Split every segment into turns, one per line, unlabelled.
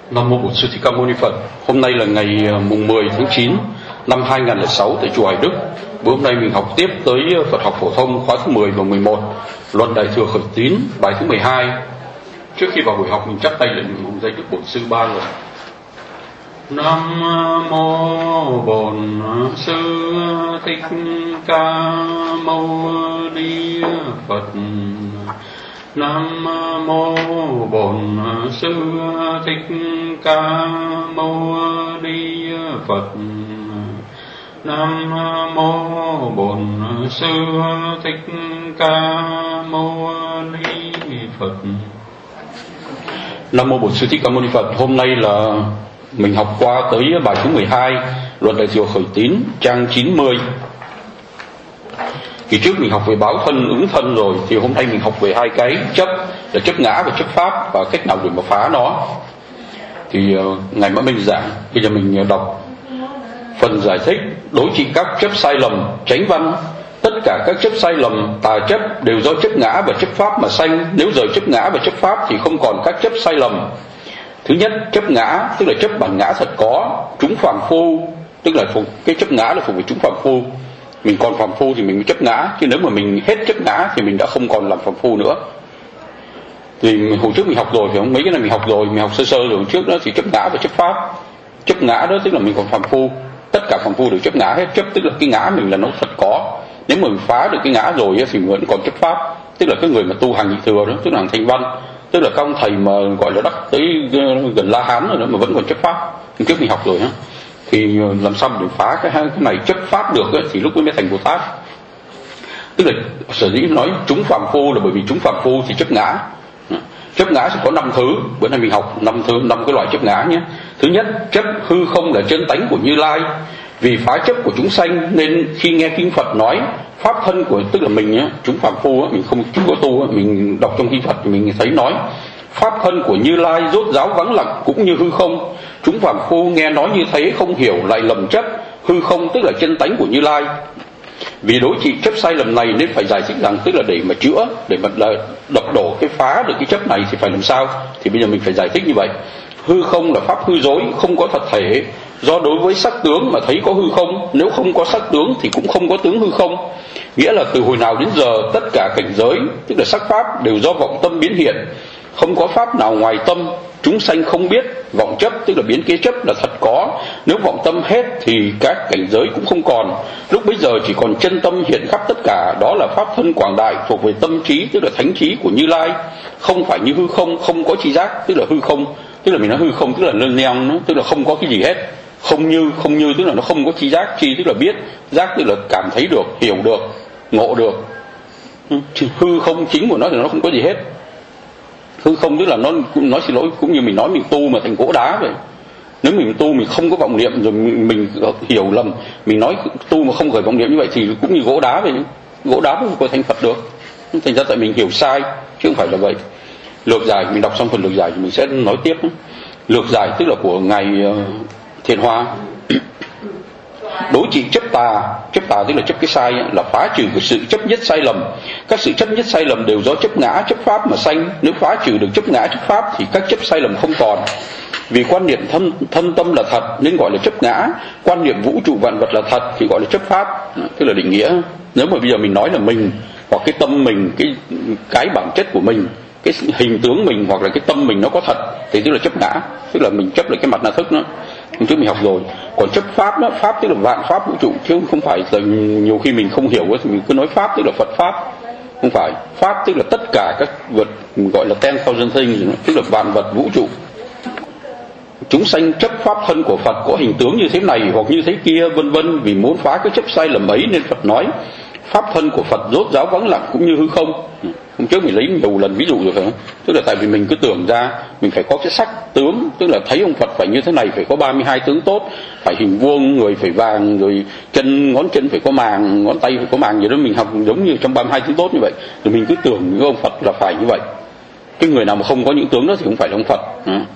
Nam mô Bổn Sư Thích Ca Mâu Ni Phật. Hôm nay là ngày mùng 10 tháng 9 năm 2006 tại chùa Hải Đức. Bữa hôm nay mình học tiếp tới Phật học phổ thông khóa thứ 10 và 11, Luận Đại Thừa Khởi Tín, bài thứ 12. Trước khi vào buổi học mình chắp tay lạy hùng danh Đức Bổn Sư 3 lần. Nam mô Bổn Sư Thích Ca Mâu Ni Phật. Nam mô Bổn Sư Thích Ca Mâu Ni Phật. Nam mô Bổn Sư Thích Ca Mâu Ni Phật. Nam mô Bổn Sư Thích Ca Mâu Ni Phật. Hôm nay là mình học qua tới bài thứ 12, Luận Đại Thừa Khởi Tín, trang 90. Kỳ trước mình học về báo thân, ứng thân rồi, thì hôm nay mình học về hai cái chấp, là chấp ngã và chấp pháp, và cách nào để mà phá nó. Thì ngày mai mình giảng, bây giờ mình đọc phần giải thích đối trị các chấp sai lầm, chánh văn. Tất cả các chấp sai lầm, tà chấp đều do chấp ngã và chấp pháp mà sanh. Nếu rời chấp ngã và chấp pháp thì không còn các chấp sai lầm. Thứ nhất, chấp ngã tức là chấp bản ngã thật có, chúng phàm phu, tức là cái chấp ngã là phục về chúng phàm phu. Mình còn phàm phu thì mình mới chấp ngã, chứ nếu mà mình hết chấp ngã thì mình đã không còn làm phàm phu nữa. Thì hồi trước mình học rồi phải không? Mấy cái này mình học rồi, mình học sơ sơ rồi trước đó thì chấp ngã và chấp pháp. Chấp ngã đó tức là mình còn phàm phu, tất cả phàm phu đều chấp ngã hết. Chấp tức là cái ngã mình là nó thật có. Nếu mà mình phá được cái ngã rồi thì mình vẫn còn chấp pháp, tức là cái người mà tu hàng nhị thừa đó, tức là hàng thanh văn, tức là các ông thầy mà gọi là đắc tới gần La Hán rồi đó mà vẫn còn chấp pháp. Trước mình học rồi ha. Thì làm sao để phá cái này chấp pháp được ấy, thì lúc mới thành Bồ Tát. Tức là sở dĩ nói chúng phàm phu là bởi vì chúng phàm phu thì chấp ngã. Chấp ngã sẽ có 5 thứ. Bữa nay mình học 5 cái loại chấp ngã nhé. Thứ nhất, chấp hư không là chân tánh của Như Lai. Vì phá chấp của chúng sanh nên khi nghe kinh Phật nói pháp thân của, tức là mình nhé, chúng phàm phu mình không có tu, mình đọc trong kinh Phật thì mình thấy nói pháp thân của Như Lai rốt ráo vắng lặng cũng như hư không. Chúng phàm phu nghe nói như thế không hiểu lại lầm chấp hư không tức là chân tánh của Như Lai. Vì đối trị chấp sai lầm này nên phải giải thích rằng, tức là để mà chữa, để mà đập đổ cái phá được cái chấp này thì phải làm sao. Thì bây giờ mình phải giải thích như vậy. Hư không là pháp hư dối, không có thật thể. Do đối với sắc tướng mà thấy có hư không, nếu không có sắc tướng thì cũng không có tướng hư không. Nghĩa là từ hồi nào đến giờ tất cả cảnh giới, tức là sắc pháp đều do vọng tâm biến hiện, không có pháp nào ngoài tâm. Chúng sanh không biết vọng chấp, tức là biến kế chấp là thật có. Nếu vọng tâm hết thì các cảnh giới cũng không còn. Lúc bấy giờ chỉ còn chân tâm hiện khắp tất cả. Đó là pháp thân quảng đại thuộc về tâm trí, tức là thánh trí của Như Lai. Không phải như hư không, không có tri giác, tức là hư không. Tức là mình nói hư không tức là lơn leo, tức là không có cái gì hết. Không như tức là nó không có tri giác. Tri tức là biết, giác tức là cảm thấy được, hiểu được, ngộ được. Hư không chính của nó thì nó không có gì hết. Hư không tức là nó xin lỗi, cũng như mình nói mình tu mà thành gỗ đá vậy. Nếu mình tu mình không có vọng niệm rồi mình hiểu lầm, mình nói tu mà không khởi vọng niệm như vậy thì cũng như gỗ đá vậy. Gỗ đá không có thành Phật được. Thành ra tại mình hiểu sai chứ không phải là vậy. Lược giải mình đọc xong phần lược giải thì mình sẽ nói tiếp. Lược giải tức là của ngài Thiện Hoa. Đối trị chấp tà tức là chấp cái sai, là phá trừ cái sự chấp nhất sai lầm. Các sự chấp nhất sai lầm đều do chấp ngã chấp pháp mà sanh. Nếu phá trừ được chấp ngã chấp pháp thì các chấp sai lầm không còn. Vì quan niệm thân tâm là thật nên gọi là chấp ngã, quan niệm vũ trụ vạn vật là thật thì gọi là chấp pháp, tức là định nghĩa. Nếu mà bây giờ mình nói là mình, hoặc cái tâm mình, cái bản chất của mình, cái hình tướng mình hoặc là cái tâm mình nó có thật thì tức là chấp ngã, tức là mình chấp lại cái mặt na thức đó. Trước mình học rồi. Còn chấp pháp đó, pháp tức là vạn pháp vũ trụ, chứ không phải là nhiều khi mình không hiểu thì mình cứ nói pháp tức là Phật pháp. Không phải. Pháp tức là tất cả các vật, gọi là 10,000 things, tức là vạn vật vũ trụ. Chúng sanh chấp pháp thân của Phật có hình tướng như thế này hoặc như thế kia vân vân. Vì muốn phá cái chấp sai lầm ấy nên Phật nói pháp thân của Phật rốt ráo vắng lặng cũng như hư không. Hôm trước mình lấy nhiều lần ví dụ rồi phải không? Tức là tại vì mình cứ tưởng ra mình phải có cái sắc tướng, tức là thấy ông Phật phải như thế này, phải có 32 tướng tốt, phải hình vuông, người phải vàng, rồi ngón chân phải có màng, ngón tay phải có màng gì đó. Mình học giống như trong 32 tướng tốt như vậy, rồi mình cứ tưởng với ông Phật là phải như vậy. Cái người nào mà không có những tướng đó thì không phải là ông Phật.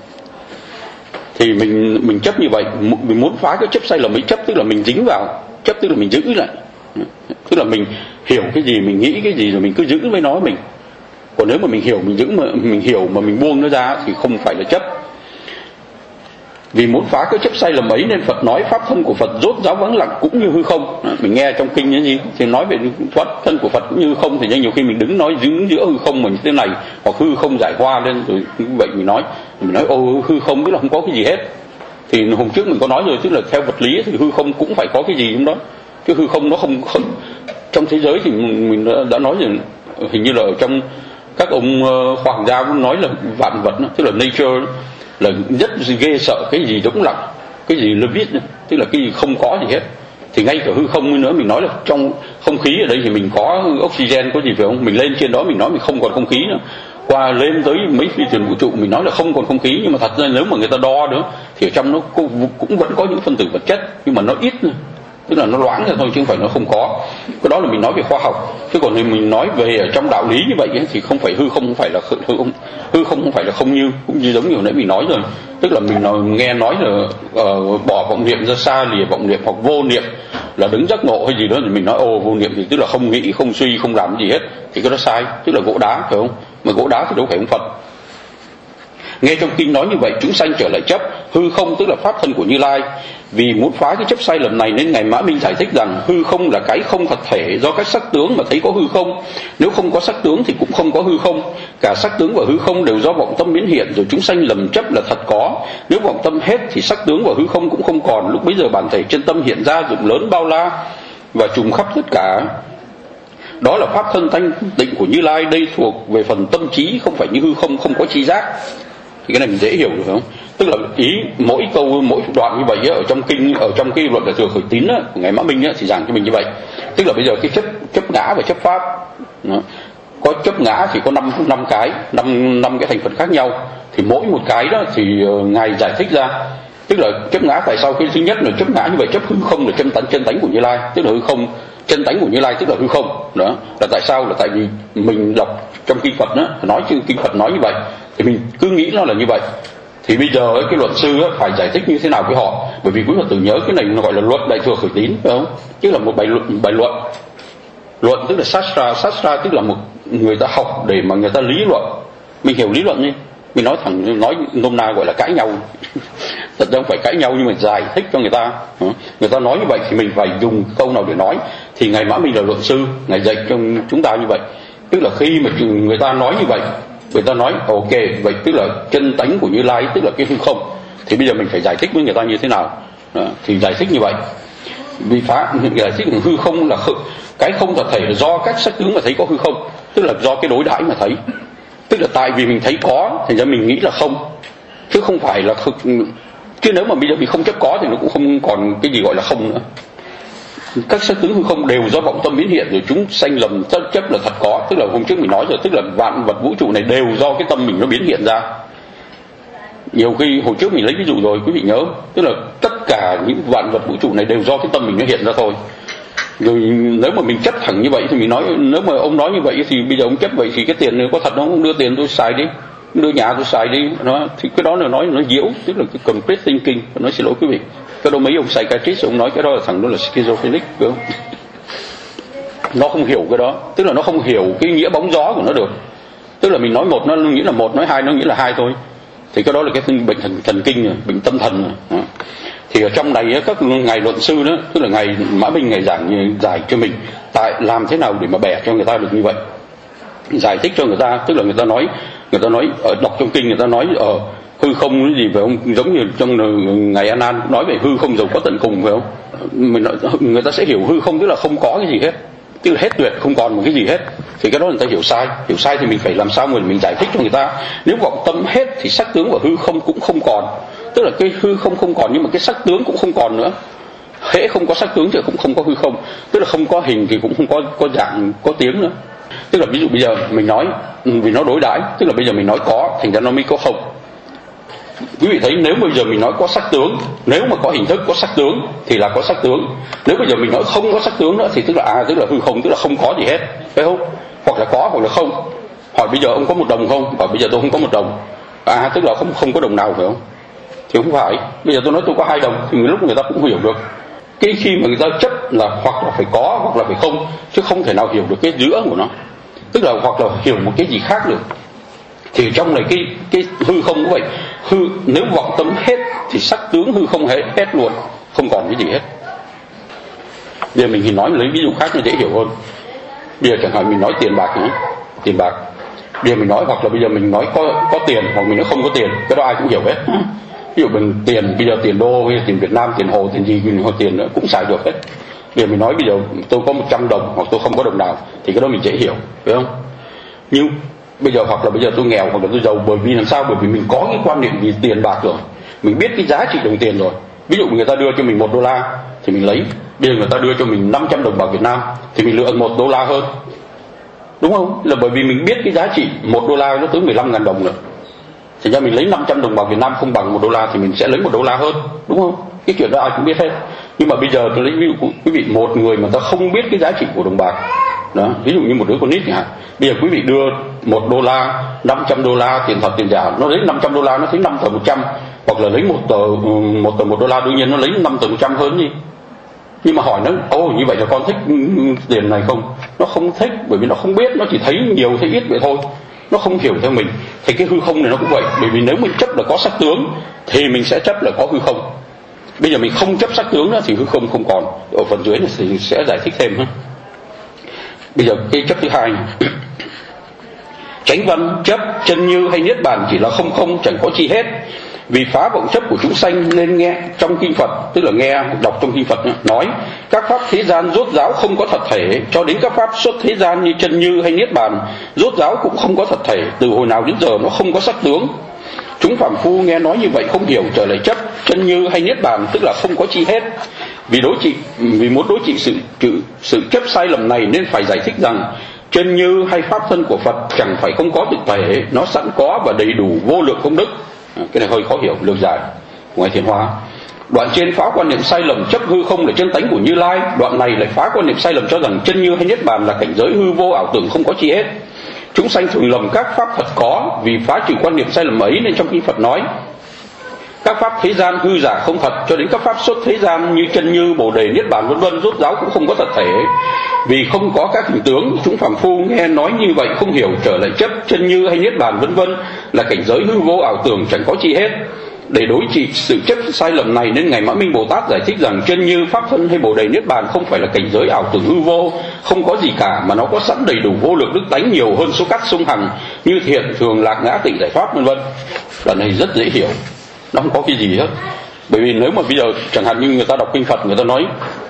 Thì mình chấp như vậy, mình muốn phá cái chấp sai lầm ấy. Chấp tức là mình dính vào, chấp tức là mình giữ lại. Tức là mình hiểu cái gì, mình nghĩ cái gì rồi mình cứ giữ với nó mình. Còn nếu mà mình hiểu, mình giữ mà mình hiểu mà mình buông nó ra thì không phải là chấp. Vì muốn phá cái chấp sai lầm ấy nên Phật nói pháp thân của Phật rốt ráo vắng lặng cũng như hư không. Mình nghe trong kinh như gì thì nói về pháp thân của Phật cũng như hư không, thì nhiều khi mình đứng nói đứng giữa hư không mình như thế này, hoặc hư không giải hoa lên rồi vậy mình nói ô hư không tức là không có cái gì hết. Thì hôm trước mình có nói rồi, tức là theo vật lý thì hư không cũng phải có cái gì trong đó, chứ hư không nó không trong thế giới thì mình đã nói rồi, hình như là ở trong các ông khoa học gia cũng nói là vạn vật tức là nature là rất ghê sợ cái gì đống lặng, cái gì limit, tức là cái gì không có gì hết. Thì ngay cả hư không nữa, mình nói là trong không khí ở đây thì mình có oxygen có gì phải không, mình lên trên đó mình nói mình không còn không khí nữa, qua lên tới mấy phi thuyền vũ trụ mình nói là không còn không khí, nhưng mà thật ra nếu mà người ta đo nữa thì ở trong nó cũng vẫn có những phân tử vật chất, nhưng mà nó ít nữa, tức là nó loãng ra thôi chứ không phải nó không có. Cái đó là mình nói về khoa học, chứ còn nếu mình nói về ở trong đạo lý như vậy ấy, thì không phải hư không phải là hư không phải là không, như cũng như giống như hồi nãy mình nói rồi, tức là mình nghe nói là bỏ vọng niệm ra xa lìa vọng niệm, hoặc vô niệm là đứng giác ngộ hay gì đó, thì mình nói vô niệm thì tức là không nghĩ không suy không làm gì hết, thì cái đó sai, tức là gỗ đá phải không, mà gỗ đá thì đâu phải ông Phật. Nghe trong kinh nói như vậy, chúng sanh trở lại chấp hư không tức là pháp thân của Như Lai. Vì muốn phá cái chấp sai lầm này nên Ngài Mã Minh giải thích rằng hư không là cái không thật thể, do các sắc tướng mà thấy có hư không. Nếu không có sắc tướng thì cũng không có hư không. Cả sắc tướng và hư không đều do vọng tâm biến hiện, rồi chúng sanh lầm chấp là thật có. Nếu vọng tâm hết thì sắc tướng và hư không cũng không còn. Lúc bấy giờ bản thể chân tâm hiện ra rộng lớn bao la và trùm khắp tất cả. Đó là pháp thân thanh tịnh của Như Lai. Đây thuộc về phần tâm trí, không phải như hư không không có trí giác. Thì cái này mình dễ hiểu được không? Tức là ý mỗi câu mỗi đoạn như vậy ở trong kinh, ở trong cái luận Đại Thừa Khởi Tín á, của Ngài Mã Minh á, thì giảng cho mình như vậy. Tức là bây giờ cái chấp ngã và chấp pháp đó. Có chấp ngã thì có năm cái thành phần khác nhau, thì mỗi một cái đó thì Ngài giải thích ra. Tức là chấp ngã tại sao? Cái thứ nhất là chấp ngã như vậy, chấp hư không là chân tánh của Như Lai, tức là hư không, chân tánh của Như Lai tức là hư không. Đó là tại sao? Là tại vì mình đọc trong kinh Phật đó, nói chứ kinh Phật nói như vậy thì mình cứ nghĩ nó là như vậy. Thì bây giờ cái luật sư phải giải thích như thế nào với họ, bởi vì quý Phật tử nhớ cái này nó gọi là luật Đại Thừa Khởi Tín, phải không? Chứ là một bài luận tức là sastra tức là một người ta học để mà người ta lý luận. Mình hiểu lý luận đi, mình nói thẳng, nói nôm na gọi là cãi nhau. Thật ra không phải cãi nhau nhưng mà giải thích cho người ta. Người ta nói như vậy thì mình phải dùng câu nào để nói. Thì Ngài Mã Minh là luật sư, Ngài dạy cho chúng ta như vậy. Tức là khi mà người ta nói như vậy, người ta nói ok vậy tức là chân tánh của Như Lai tức là cái hư không, thì bây giờ mình phải giải thích với người ta như thế nào. Đó, thì giải thích như vậy. Vì giải thích hư không là cái không thật thể là do các sắc tướng mà thấy có hư không, tức là do cái đối đãi mà thấy, tức là tại vì mình thấy có thành ra mình nghĩ là không, chứ không phải là chứ nếu mà bây giờ mình không chấp có thì nó cũng không còn cái gì gọi là không nữa. Các sắc tướng hư không đều do vọng tâm biến hiện, rồi chúng sanh lầm chấp là thật có. Tức là hôm trước mình nói rồi, tức là vạn vật vũ trụ này đều do cái tâm mình nó biến hiện ra. Nhiều khi hồi trước mình lấy ví dụ rồi, quý vị nhớ, tức là tất cả những vạn vật vũ trụ này đều do cái tâm mình nó hiện ra thôi. Rồi nếu mà mình chấp thẳng như vậy thì mình nói, nếu mà ông nói như vậy thì bây giờ ông chấp vậy thì cái tiền này có thật không? Ông đưa tiền tôi xài đi, đưa nhà tôi xài đi, đó thì cái đó là nói nó diễu, tức là cái complete thinking. Tôi nói xin lỗi quý vị, cái đó mấy ông psychiatrist ông nói cái đó là thằng đó là schizophrenic, phải không? Nó không hiểu cái đó, tức là nó không hiểu cái nghĩa bóng gió của nó được. Tức là mình nói một nó nghĩa là một, nói hai nó nghĩa là hai thôi. Thì cái đó là cái bệnh thần kinh rồi, bệnh tâm thần rồi. Thì ở trong này các ngài luận sư đó, tức là ngài Mã Minh ngài giải cho mình tại làm thế nào để mà bẻ cho người ta được như vậy, giải thích cho người ta. Tức là người ta nói ở đọc trong kinh người ta nói ở hư không cái gì phải không, giống như trong ngài A Nan nói về hư không giàu có tận cùng phải không. Người ta sẽ hiểu hư không tức là không có cái gì hết, tức là hết tuyệt, không còn một cái gì hết. Thì cái đó người ta hiểu sai thì mình phải làm sao mình giải thích cho người ta. Nếu vọng tâm hết thì sắc tướng và hư không cũng không còn, tức là cái hư không không còn nhưng mà cái sắc tướng cũng không còn nữa. Hễ không có sắc tướng thì cũng không có hư không, tức là không có hình thì cũng không có dạng có tiếng nữa. Tức là ví dụ bây giờ mình nói vì nó đối đãi, tức là bây giờ mình nói có thành ra nó mới có không. Quý vị thấy nếu bây giờ mình nói có sắc tướng, nếu mà có hình thức có sắc tướng thì là có sắc tướng. Nếu bây giờ mình nói không có sắc tướng nữa thì tức là tức là hư không, tức là không có gì hết, phải không? Hoặc là có hoặc là không. Hỏi bây giờ ông có 1 đồng không? Và bây giờ tôi không có 1 đồng. Tức là không có đồng nào, phải không? Thì không phải. Bây giờ tôi nói tôi có 2 đồng thì lúc người ta cũng hiểu được. Cái khi mà người ta chấp là hoặc là phải có hoặc là phải không, chứ không thể nào hiểu được cái giữa của nó. Tức là hoặc là hiểu một cái gì khác được. Thì trong này cái hư không cũng vậy, nếu vọng tâm hết thì sắc tướng hư không hết luôn, không còn cái gì hết. Bây giờ mình thì nói lấy ví dụ khác nó dễ hiểu hơn. Bây giờ chẳng hạn mình nói tiền bạc nhé, tiền bạc. Bây giờ mình nói, hoặc là bây giờ mình nói có tiền, hoặc mình nói không có tiền, cái đó ai cũng hiểu hết. Ví dụ mình tiền, bây giờ tiền đô hay tiền Việt Nam, tiền hồ, tiền gì, hoặc tiền nữa cũng xài được hết. Bây giờ mình nói bây giờ tôi có 100 đồng hoặc tôi không có đồng nào thì cái đó mình dễ hiểu, phải không? Nhưng bây giờ hoặc là bây giờ tôi nghèo hoặc là tôi giàu, bởi vì làm sao? Bởi vì mình có cái quan niệm về tiền bạc rồi, mình biết cái giá trị đồng tiền rồi. Ví dụ người ta đưa cho mình $1 thì mình lấy, bây giờ người ta đưa cho mình 500 đồng bạc Việt Nam thì mình lựa $1 hơn, đúng không? Là bởi vì mình biết cái giá trị $1 nó tới 15.000 đồng nữa, thì ra mình lấy 500 đồng bạc Việt Nam không bằng $1 thì mình sẽ lấy $1 hơn, đúng không? Cái chuyện đó ai cũng biết hết. Nhưng mà bây giờ tôi lấy ví dụ quý vị, một người mà ta không biết cái giá trị của đồng bạc đó, ví dụ như một đứa con nít chẳng hạn, bây giờ quý vị đưa $1, $500 tiền thật tiền giả, nó lấy $500 nó thấy 5 tờ 100, hoặc là lấy một tờ $1, đương nhiên nó lấy 5 tờ 100 hơn gì. Nhưng mà hỏi nó, như vậy là con thích tiền này không? Nó không thích, bởi vì nó không biết, nó chỉ thấy nhiều thấy ít vậy thôi, nó không hiểu theo mình. Thì cái hư không này nó cũng vậy, bởi vì nếu mình chấp là có sắc tướng thì mình sẽ chấp là có hư không. Bây giờ mình không chấp sắc tướng nữa thì hư không không còn. Ở phần dưới này thì sẽ giải thích thêm ha. Bây giờ cái chấp thứ hai này. Chánh văn chấp chân như hay niết bàn chỉ là không không, chẳng có chi hết. Vì phá vọng chấp của chúng sanh nên nghe trong kinh Phật, tức là nghe đọc trong kinh Phật nói các pháp thế gian rốt ráo không có thật thể, cho đến các pháp xuất thế gian như chân như hay niết bàn rốt ráo cũng không có thật thể, từ hồi nào đến giờ nó không có sắc tướng. Chúng phàm phu nghe nói như vậy không hiểu, trở lại chấp chân như hay niết bàn, tức là không có chi hết. Vì muốn đối trị sự chấp sai lầm này nên phải giải thích rằng chân như hay pháp thân của Phật chẳng phải không có thực thể, nó sẵn có và đầy đủ vô lượng công đức. Cái này hơi khó hiểu, lược giải ngoài Thiền Hóa. Đoạn trên phá quan niệm sai lầm chấp hư không là chân tánh của Như Lai, đoạn này lại phá quan niệm sai lầm cho rằng chân như hay niết bàn là cảnh giới hư vô ảo tưởng không có chi hết. Chúng sanh thường lầm các pháp thật có, vì phá trừ quan niệm sai lầm ấy nên trong kinh Phật nói các pháp thế gian hư giả không thật, cho đến các pháp xuất thế gian như chân như, bồ đề, niết bàn vân vân rốt ráo cũng không có thật thể. Vì không có các hình tướng, chúng phàm phu nghe nói như vậy không hiểu, trở lại chấp chân như hay niết bàn vân vân là cảnh giới hư vô ảo tưởng chẳng có chi hết. Để đối trị sự chấp sai lầm này nên ngài Mã Minh Bồ Tát giải thích rằng chân như, pháp thân hay bồ đề, niết bàn không phải là cảnh giới ảo tưởng hư vô, không có gì cả, mà nó có sẵn đầy đủ vô lượng đức tánh nhiều hơn số các sông hằng như thiện, thường, lạc, ngã, tịnh, giải thoát vân vân. Đoạn này rất dễ hiểu, nó không có cái gì hết. Bởi vì nếu mà bây giờ chẳng hạn như người ta đọc kinh Phật, người ta nói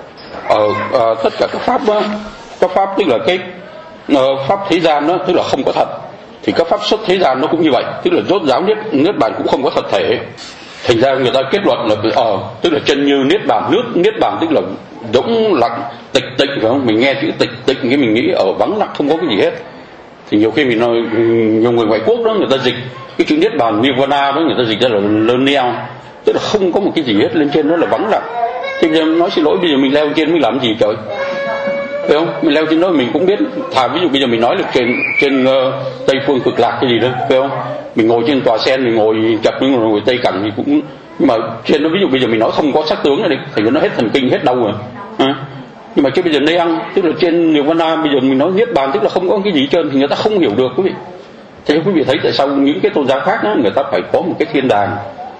tất cả các pháp tức là cái pháp thế gian đó, tức là không có thật, thì các pháp xuất thế gian nó cũng như vậy, tức là rốt ráo niết bàn cũng không có thật thể. Thành ra người ta kết luận là tức là chân như niết bàn, niết bàn tức là đống lặng tịch tịnh, phải không? Mình nghe chữ tịch tịnh cái mình nghĩ ở vắng lặng không có cái gì hết. Thì nhiều khi mình nói, nhiều người ngoại quốc đó người ta dịch cái chữ niết bàn nirvana đó, người ta dịch ra là lơn neo, tức là không có một cái gì hết, lên trên đó là vắng lặng. Thì bây giờ nói xin lỗi, bây giờ mình leo trên mình làm gì trời, phải không? Mình leo trên đó mình cũng biết, ví dụ bây giờ mình nói được trên Tây Phương Cực Lạc cái gì đó, phải không? Mình ngồi trên tòa sen, mình ngồi chặt mình ngồi Tây Cảnh thì cũng, nhưng mà trên đó ví dụ bây giờ mình nói không có sắc tướng này đi, thì nó hết thần kinh hết đau rồi. Nhưng mà chứ bây giờ neang tức là trên nirvana, bây giờ mình nói niết bàn tức là không có cái gì hết trơn, thì người ta không hiểu được quý vị. Thế quý vị thấy tại sao những cái tôn giáo khác đó, người ta phải có một cái thiên đàng,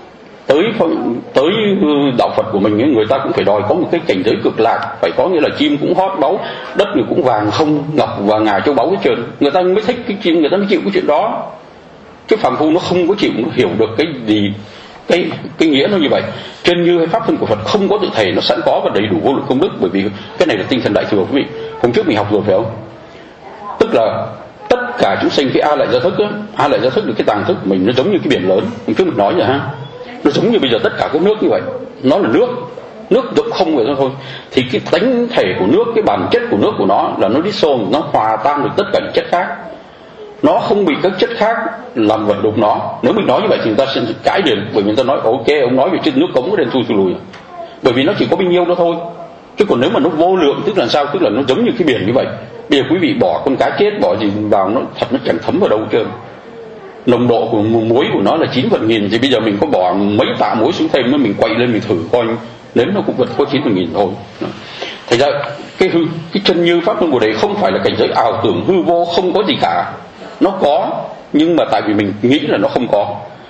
tới đạo Phật của mình ấy, người ta cũng phải đòi có một cái cảnh giới cực lạc, phải có nghĩa là chim cũng hót báu, đất người cũng vàng không ngọc và ngà châu báu hết trơn, người ta mới thích cái chim, người ta mới chịu cái chuyện đó. Cái phàm phu nó không có chịu, nó hiểu được cái gì, cái nghĩa nó như vậy. Chân như hay pháp thân của Phật không có tự thể, nó sẵn có và đầy đủ vô lượng công đức, bởi vì cái này là tinh thần đại thừa quý vị. Hôm trước mình học rồi phải không? Tức là tất cả chúng sanh cái A lại gia thức á, A lại gia thức được cái tàng thức của mình nó giống như cái biển lớn. Hôm trước mình nói rồi ha, nó giống như bây giờ tất cả các nước như vậy, nó là nước rộng không vậy thôi. Thì cái tánh thể của nước, cái bản chất của nước của nó là nó dissolve, nó hòa tan được tất cả những chất khác, nó không bị các chất khác làm vật đục nó. Nếu mình nói như vậy thì người ta sẽ cãi liền, bởi vì người ta nói ok ông nói về trên nước cống có đen thui lùi, bởi vì nó chỉ có bao nhiêu đó thôi. Chứ còn nếu mà nó vô lượng tức là sao? Tức là nó giống như cái biển như vậy. Bây giờ quý vị bỏ con cá chết bỏ gì vào, nó thật nó chẳng thấm vào đâu trơn. Nồng độ của muối của nó là 9/1000, thì bây giờ mình có bỏ mấy tạ muối xuống thêm nó, mình quậy lên mình thử coi nếm nó cũng vẫn có 9/1000 thôi. Thành ra cái chân như pháp thân Bồ Đề không phải là cảnh giới ảo tưởng hư vô không có gì cả, nó có, nhưng mà tại vì mình nghĩ là nó không có.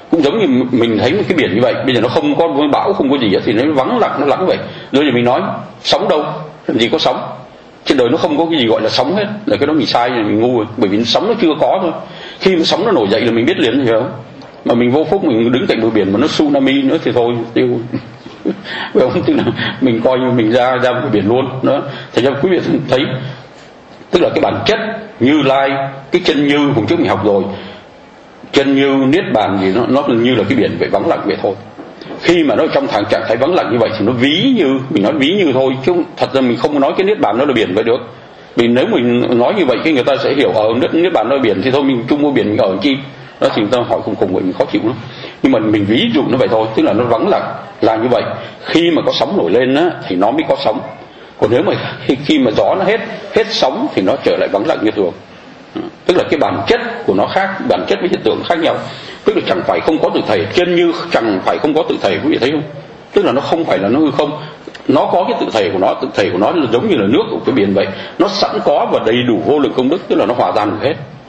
Cũng giống như mình thấy một cái biển như vậy, bây giờ nó không có bão, không có gì hết, thì nó vắng lặng, nó lắng vậy. Rồi mình nói sóng đâu, làm gì có sóng, trên đời nó không có cái gì gọi là sóng hết, là cái đó mình sai, mình ngu rồi. Bởi vì sóng nó chưa có thôi, khi mà sóng nó nổi dậy là mình biết liền, hiểu không? Mà mình vô phúc mình đứng cạnh bờ biển mà nó tsunami nữa thì thôi tiêu. Vậy không, tức là mình coi như mình ra bờ biển luôn đó. Thành ra quý vị thấy, tức là cái bản chất Như Lai, cái chân như hôm trước mình học rồi, chân như niết bàn gì nó như là cái biển vậy, vắng lặng vậy thôi. Khi mà nó trong trạng thái vắng lặng như vậy thì nó ví như, mình nói ví như thôi, chứ thật ra mình không nói cái niết bàn nó là biển vậy được. Vì nếu mình nói như vậy thì người ta sẽ hiểu ở niết bàn nó là biển, thì thôi mình chung vô biển mình ở làm chi đó, thì người ta hỏi khùng vậy mình khó chịu lắm. Nhưng mà mình ví dụ nó vậy thôi, tức là nó vắng lặng là như vậy. Khi mà có sóng nổi lên á thì nó mới có sóng, còn nếu mà khi mà gió nó hết sóng thì nó trở lại vắng lặng như thường. Tức là cái bản chất của nó khác, bản chất với hiện tượng khác nhau. Tức là chẳng phải không có tự thể, chân như chẳng phải không có tự thể, quý vị thấy không? Tức là nó không phải là nó hư không, nó có cái tự thể của nó. Tự thể của nó là giống như là nước của cái biển vậy, nó sẵn có và đầy đủ vô lượng công đức, tức là nó hòa tan được hết.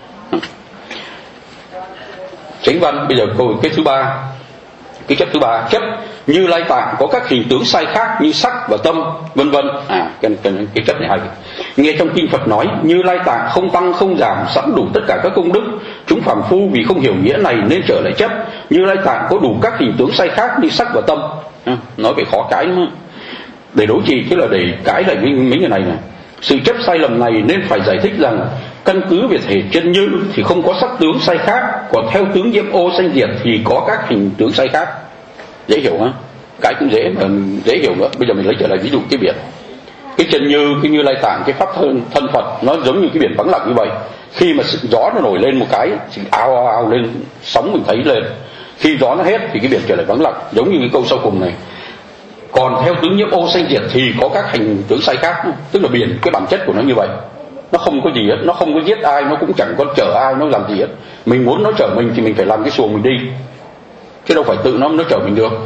Chánh văn bây giờ câu cái thứ ba, cái chấp thứ ba, chấp Như Lai Tạng có các hình tướng sai khác như sắc và tâm, vân vân. Cái chấp này hay. Nghe trong kinh Phật nói, Như Lai Tạng không tăng không giảm, sẵn đủ tất cả các công đức. Chúng phàm phu vì không hiểu nghĩa này nên trở lại chấp. Như Lai Tạng có đủ các hình tướng sai khác như sắc và tâm. Nói về khó cái nữa. Để đối trị, tức là để cãi lại mấy cái này này. Sự chấp sai lầm này nên phải giải thích rằng căn cứ về thể chân như thì không có sắc tướng sai khác, còn theo tướng nhiễm ô sanh diệt thì có các hình tướng sai khác. Dễ hiểu hả? Cái cũng dễ mà dễ hiểu nữa. Bây giờ mình lấy trở lại ví dụ cái biển, cái chân như, cái Như Lai Tạng, cái pháp thân Phật nó giống như cái biển vắng lặng như vậy. Khi mà gió nó nổi lên một cái thì ao lên, sóng mình thấy lên. Khi gió nó hết thì cái biển trở lại vắng lặng, giống như cái câu sau cùng này. Còn theo tướng nhiễm ô sanh diệt thì có các hình tướng sai khác. Tức là biển, cái bản chất của nó như vậy, nó không có gì hết, nó không có giết ai, nó cũng chẳng có chở ai, nó làm gì hết. Mình muốn nó chở mình thì mình phải làm cái xuồng mình đi, chứ đâu phải tự nó chở mình được.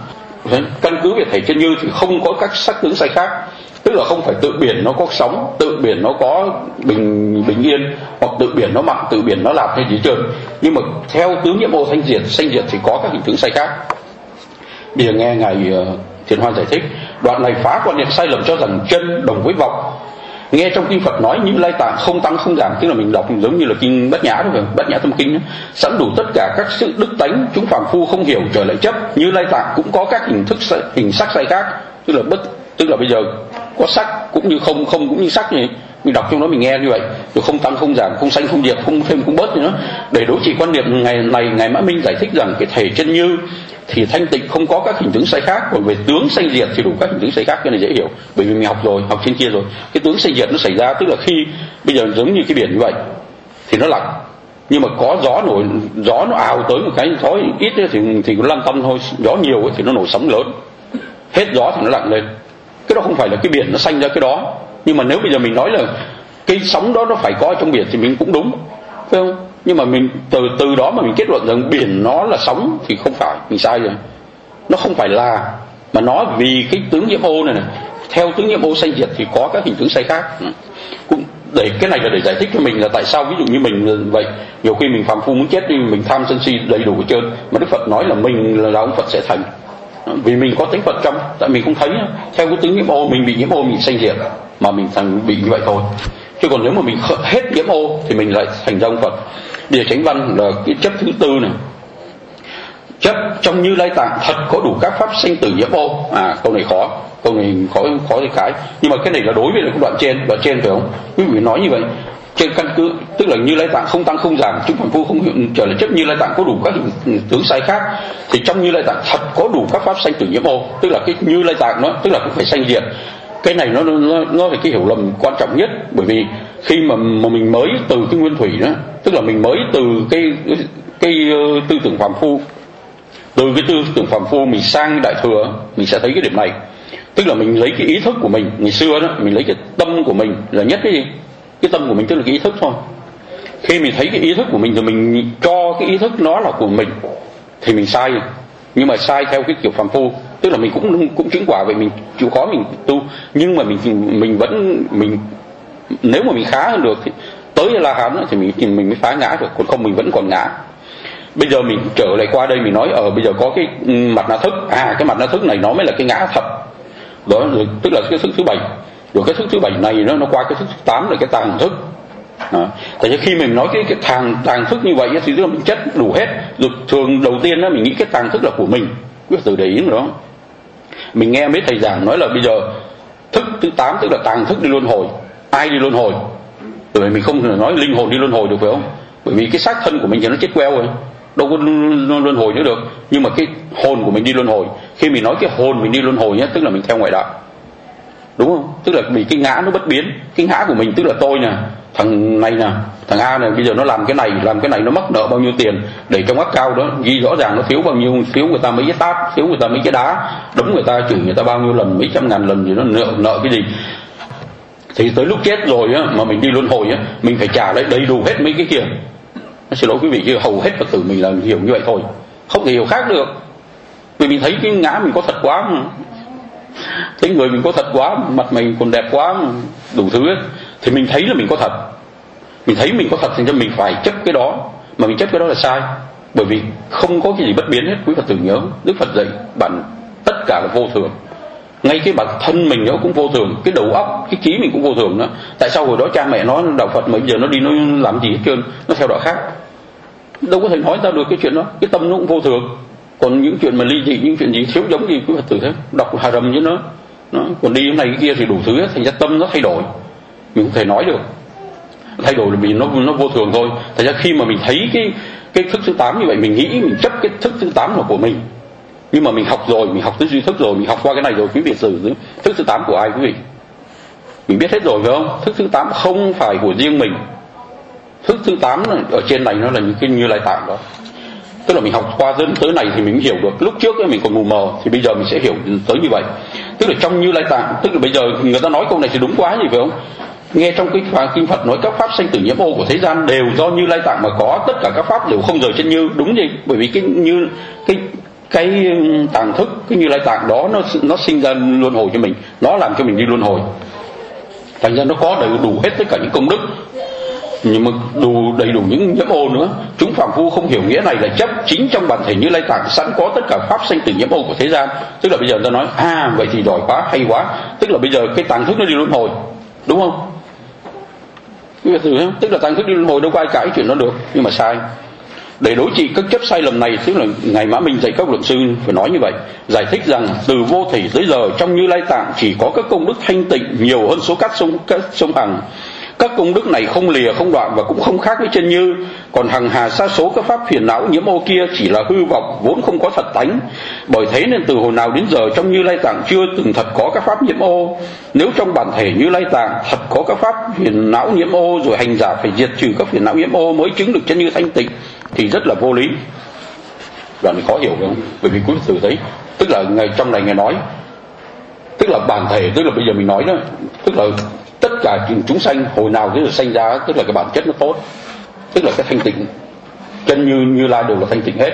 Căn cứ về thể chân như thì không có các sắc tướng sai khác, tức là không phải tự biển nó có sóng, tự biển nó có bình yên, hoặc tự biển nó mặn, tự biển nó lạp hay gì trơn. Nhưng mà theo tướng nhiễm ô sanh diệt thì có các hình tướng sai khác. Bây giờ nghe ngài Thiền Hoa giải thích đoạn này, phá quan niệm sai lầm cho rằng chân đồng với vọng. Nghe trong kinh Phật nói Như Lai Tạng không tăng không giảm, tức là mình đọc giống như là kinh Bát Nhã thôi, Bát Nhã Tâm Kinh, sẵn đủ tất cả các sự đức tánh, chúng phàm phu không hiểu trở lại chấp. Như Lai Tạng cũng có các hình sắc sai khác, tức là bây giờ có sắc cũng như không cũng như sắc này. Mình đọc trong đó mình nghe như vậy, rồi không tăng không giảm, không sanh không diệt, không thêm không bớt nữa. Để đối trị quan niệm ngài Mã Minh giải thích rằng cái thể chân như thì thanh tịnh không có các hình tướng sai khác, còn về tướng sanh diệt thì đủ các hình tướng sai khác. Cái này dễ hiểu, bởi vì mình học rồi, học trên kia rồi. Cái tướng sanh diệt nó xảy ra tức là khi bây giờ giống như cái biển như vậy thì nó lặng, nhưng mà có gió nó ào tới một cái, gió ít thì nó lăn tăn thôi, gió nhiều thì nó nổi sóng lớn, hết gió thì nó lặng lên. Cái đó không phải là cái biển nó sanh ra cái đó. Nhưng mà nếu bây giờ mình nói là cái sóng đó nó phải có trong biển thì mình cũng đúng, phải không? Nhưng mà mình từ đó mà mình kết luận rằng biển nó là sóng thì không phải, mình sai rồi. Nó không phải là, mà nó vì cái tướng nhiễm ô này, theo tướng nhiễm ô sanh diệt thì có các hình tướng sai khác. Cũng để cái này là để giải thích cho mình là tại sao ví dụ như mình vậy, nhiều khi mình phàm phu muốn chết đi, mình tham sân si đầy đủ hết trơn, mà Đức Phật nói là mình là ông Phật sẽ thành, vì mình có tính Phật trong, tại mình không thấy theo cái tướng nhiễm ô, mình bị nhiễm ô mình sanh diệt mà mình thành bị như vậy thôi. Chứ còn nếu mà mình hết nhiễm ô thì mình lại thành ra ông Phật. Bây giờ chánh văn là cái chấp thứ tư này, chấp trong Như Lai Tạng thật có đủ các pháp sanh tử nhiễm ô. Câu này khó thì cái, nhưng mà cái này là đối với cái đoạn trên phải không? Quý vị nói như vậy, trên căn cứ tức là Như Lai Tạng không tăng không giảm, chúng phàm phu không trở lại chấp. Như Lai Tạng có đủ các hình tướng sai khác, thì trong Như Lai Tạng thật có đủ các pháp sanh tử nhiễm ô, tức là cái Như Lai Tạng nó tức là cũng phải sanh diệt. Cái này nó là cái hiểu lầm quan trọng nhất, bởi vì khi mà mình mới từ cái nguyên thủy đó, tức là mình mới từ cái tư tưởng phàm phu, từ cái tư tưởng phàm phu mình sang đại thừa, mình sẽ thấy cái điểm này. Tức là mình lấy cái ý thức của mình, ngày xưa đó mình lấy cái tâm của mình là nhất. Cái gì? Cái tâm của mình tức là cái ý thức thôi. Khi mình thấy cái ý thức của mình rồi mình cho cái ý thức nó là của mình thì mình sai. Nhưng mà sai theo cái kiểu phàm phu, tức là mình cũng chứng quả vậy, mình chịu khó mình tu, nhưng mà mình vẫn nếu mà mình khá hơn được thì tới La Hán thì mình mới phá ngã được, còn không mình vẫn còn ngã. Bây giờ mình trở lại qua đây mình nói bây giờ có cái mặt na thức, cái mặt na thức này nó mới là cái ngã thật đó, rồi, tức là cái thức thứ 7. Rồi cái thức thứ 7 này nó qua cái thức thứ 8 là cái tàng thức. Tại vì khi mình nói cái tàng thức như vậy thì tức là mình chất đủ hết. Rồi thường đầu tiên đó mình nghĩ cái tàng thức là của mình, quý Phật tử để ý nữa. Mình nghe mấy thầy giảng nói là bây giờ thức thứ 8 tức là tàng thức đi luân hồi. Ai đi luân hồi? Bởi vì mình không thể nói linh hồn đi luân hồi được, phải không? Bởi vì cái xác thân của mình thì nó chết queo rồi, đâu có luân hồi nữa được. Nhưng mà cái hồn của mình đi luân hồi. Khi mình nói cái hồn mình đi luân hồi nhé, tức là mình theo ngoại đạo, đúng không? Tức là vì cái ngã nó bất biến. Cái ngã của mình tức là tôi nè, thằng này nè, thằng A này bây giờ nó làm cái này nó mắc nợ bao nhiêu tiền, để trong ác cao đó ghi rõ ràng nó thiếu bao nhiêu, thiếu người ta mấy cái tát, thiếu người ta mấy cái đá, đấm người ta, chửi người ta bao nhiêu lần, mấy trăm ngàn lần, thì nó nợ cái gì. Thì tới lúc chết rồi á, mà mình đi luân hồi á, mình phải trả lại đầy đủ hết mấy cái kia. Xin lỗi quý vị, chứ hầu hết Phật tử mình là hiểu như vậy thôi, không thể hiểu khác được. Vì mình thấy cái ngã mình có thật quá mà. Thấy người mình có thật quá, mặt mình còn đẹp quá, đủ thứ ấy, thì mình thấy là mình có thật. Mình thấy mình có thật thì mình phải chấp cái đó. Mà mình chấp cái đó là sai. Bởi vì không có cái gì bất biến hết. Quý Phật tử nhớ, Đức Phật dạy bản tất cả là vô thường. Ngay cái bản thân mình nó cũng vô thường. Cái đầu óc, cái trí mình cũng vô thường nữa. Tại sao hồi đó cha mẹ nó đạo Phật mà bây giờ nó đi nó làm gì hết trơn, nó theo đạo khác? Đâu có thể nói ra được cái chuyện đó. Cái tâm nó cũng vô thường. Còn những chuyện mà ly dị, những chuyện gì thiếu giống gì quý Phật tử thế, đọc Hà Rầm với nó còn đi cái này cái kia thì đủ thứ hết, thành ra tâm nó thay đổi, mình không thể nói được. Thay đổi là vì nó vô thường thôi. Thành ra khi mà mình thấy cái thức thứ 8 như vậy, mình nghĩ mình chấp cái thức thứ 8 là của mình. Nhưng mà mình học rồi, mình học tới duy thức rồi, mình học qua cái này rồi, quý vị sử thức thứ 8 của ai quý vị? Mình biết hết rồi phải không? Thức thứ 8 không phải của riêng mình. Thức thứ 8 ở trên này nó là những cái Như Lai Tạng đó. Tức là mình học qua tới này thì mình hiểu được. Lúc trước ấy, mình còn mù mờ, thì bây giờ mình sẽ hiểu tới như vậy. Tức là trong Như Lai Tạng, tức là bây giờ người ta nói câu này thì đúng quá gì phải không? Nghe trong cái kinh Phật nói các pháp sanh tử nhiễm ô của thế gian đều do Như Lai Tạng mà có, tất cả các pháp đều không rời chân như, đúng gì? Bởi vì cái tàng thức, cái Như Lai Tạng đó nó sinh ra luân hồi cho mình, nó làm cho mình đi luân hồi. Thành ra nó có đầy đủ hết tất cả những công đức, nhưng mà đầy đủ những nhiễm ô nữa. Chúng phàm phu không hiểu nghĩa này là chấp chính trong bản thể Như Lai Tạng sẵn có tất cả pháp sanh tử nhiễm ô của thế gian. Tức là bây giờ ta nói vậy thì giỏi quá, hay quá. Tức là bây giờ cái tàng thức nó đi luân hồi, đúng không? Tức là tàng thức đi luân hồi, đâu có ai cãi chuyện đó được. Nhưng mà sai. Để đối trị các chấp sai lầm này, tức là Ngài Mã Minh dạy các luận sư phải nói như vậy, giải thích rằng từ vô thủy tới giờ trong Như Lai Tạng chỉ có các công đức thanh tịnh nhiều hơn số các sông Hằng. Các công đức này không lìa không đoạn và cũng không khác với chân như. Còn hằng hà sa số các pháp phiền não nhiễm ô kia chỉ là hư vọng, vốn không có thật tánh. Bởi thế nên từ hồi nào đến giờ trong Như Lai Tạng chưa từng thật có các pháp nhiễm ô. Nếu trong bản thể Như Lai Tạng thật có các pháp phiền não nhiễm ô, rồi hành giả phải diệt trừ các phiền não nhiễm ô mới chứng được chân như thanh tịnh, thì rất là vô lý. Đoạn này khó hiểu không? Bởi vì quý Phật tử thấy, tức là trong này Ngài nói, tức là bản thể, tức là bây giờ mình nói đó, tức là tất cả chúng sanh hồi nào đến giờ sanh ra, tức là cái bản chất nó tốt, tức là cái thanh tịnh, chân như Lai đều là thanh tịnh hết,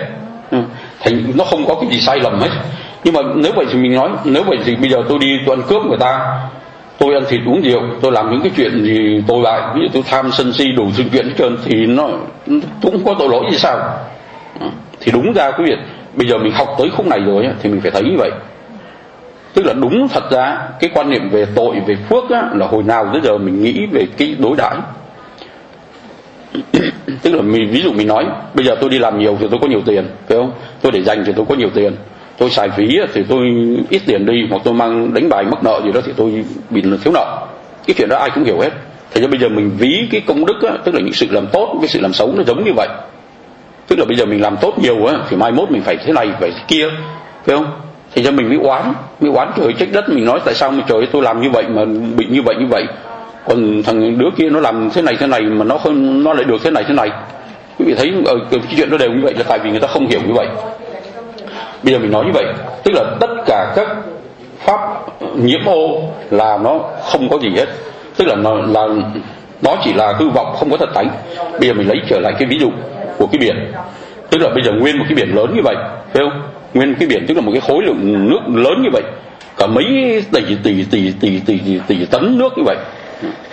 nó không có cái gì sai lầm hết. Nhưng mà nếu vậy thì mình nói, nếu vậy thì bây giờ tôi ăn cướp người ta, tôi ăn thịt uống rượu, tôi làm những cái chuyện gì tồi bại, ví dụ tôi tham sân si đủ sự chuyện hết trơn, thì nó cũng có tội lỗi gì sao? Thì đúng ra quý vị, bây giờ mình học tới khúc này rồi thì mình phải thấy như vậy. Tức là đúng thật ra cái quan niệm về tội, về phước á, là hồi nào tới giờ mình nghĩ về cái đối đãi. Tức là ví dụ mình nói bây giờ tôi đi làm nhiều thì tôi có nhiều tiền, phải không? Tôi để dành thì tôi có nhiều tiền. Tôi xài phí thì tôi ít tiền đi, hoặc tôi mang đánh bài mắc nợ gì đó thì tôi bị thiếu nợ. Cái chuyện đó ai cũng hiểu hết. Thế nên bây giờ mình ví cái công đức á, tức là những sự làm tốt với sự làm xấu nó giống như vậy. Tức là bây giờ mình làm tốt nhiều á, thì mai mốt mình phải thế này phải thế kia, phải không? Thì cho mình mới oán trời trách đất, mình nói tại sao mà trời tôi làm như vậy mà bị như vậy, còn thằng đứa kia nó làm thế này mà nó lại được thế này. Quý vị thấy cái chuyện đó đều như vậy là tại vì người ta không hiểu như vậy. Bây giờ mình nói như vậy, tức là tất cả các pháp nhiễm ô là nó không có gì hết, tức là nó chỉ là hư vọng, không có thật tánh. Bây giờ mình lấy trở lại cái ví dụ của cái biển, tức là bây giờ nguyên một cái biển lớn như vậy, phải không? Nguyên cái biển tức là một cái khối lượng nước lớn như vậy, cả mấy tỷ tấn nước như vậy.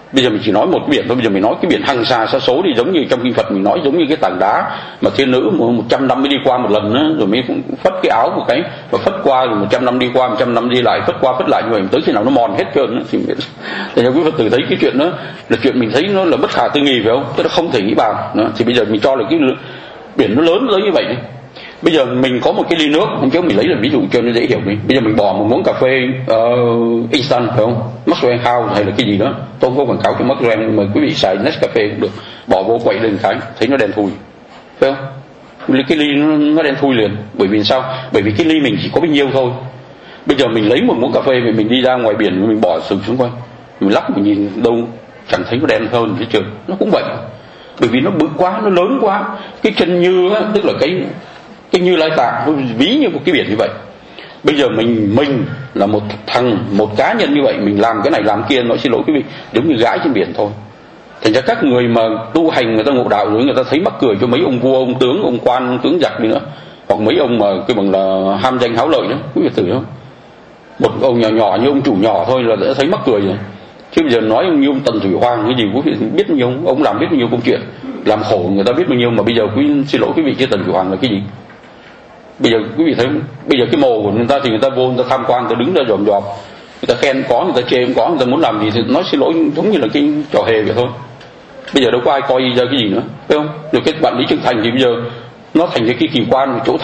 Bây giờ mình chỉ nói một cái biển thôi, bây giờ mình nói cái biển hằng xa sa số thì giống như trong kinh Phật mình nói giống như cái tảng đá mà thiên nữ 100 năm mới đi qua một lần đó, rồi mới phất cái áo một cái và phất qua, rồi 100 năm đi qua, 100 năm đi lại, phất qua phất lại như vậy tới khi nào nó mòn hết trơn đó. Thì quý Phật tử thấy cái chuyện đó là chuyện mình thấy nó là bất khả tư nghị phải không? Tức là không thể nghĩ bàn đó. Thì bây giờ mình cho là cái biển nó lớn tới như vậy. Bây giờ mình có một cái ly nước, hôm trước mình lấy là ví dụ cho nó dễ hiểu đi. Bây giờ mình bỏ một muỗng cà phê instant phải không? Maxwell House hay là cái gì đó, tôi không có quảng cáo cho Maxwell, nhưng mà quý vị xài Nescafe cũng được. Bỏ vô quậy lên cái thấy nó đen thui, phải không? Cái ly nó đen thui liền. Bởi vì sao? Bởi vì cái ly mình chỉ có bấy nhiêu thôi. Bây giờ mình lấy một muỗng cà phê mình đi ra ngoài biển, mình bỏ sừng xuống quanh, mình lắc mình nhìn đâu chẳng thấy nó đen hơn hết trơn. Nó cũng vậy. Bởi vì nó bự quá, nó lớn quá. Cái chân Như á, tức là cái Như Lai Tạng ví như một cái biển như vậy. Bây giờ mình là một thằng, một cá nhân như vậy, mình làm cái này làm kia, nói xin lỗi quý vị, giống như gãi trên biển thôi. Thành ra các người mà tu hành, người ta ngộ đạo rồi người ta thấy mắc cười cho mấy ông vua, ông tướng, ông quan, ông tướng giặc đi nữa, hoặc mấy ông mà cái bằng là ham danh háo lợi đó, quý vị tử không? Một ông nhỏ nhỏ như ông chủ nhỏ thôi là đã thấy mắc cười rồi. Chứ bây giờ nói như ông Tần Thủy Hoàng cái gì quý vị biết bao nhiêu, ông làm biết bao nhiêu công chuyện, làm khổ người ta biết bao nhiêu, mà bây giờ xin lỗi quý vị, chứ Tần Thủy Hoàng là cái gì? Bây giờ quý vị thấy bây giờ cái mồ của người ta thì người ta vô, người ta tham quan, người ta đứng ra dòm dòm, người ta khen có, người ta chê cũng có, người ta muốn làm gì thì nói xin lỗi, giống như là cái trò hề vậy thôi. Bây giờ đâu có ai coi ra cái gì nữa, phải không? Rồi cái bạn Lý Trường Thành thì bây giờ nó thành cái kỳ quan, chỗ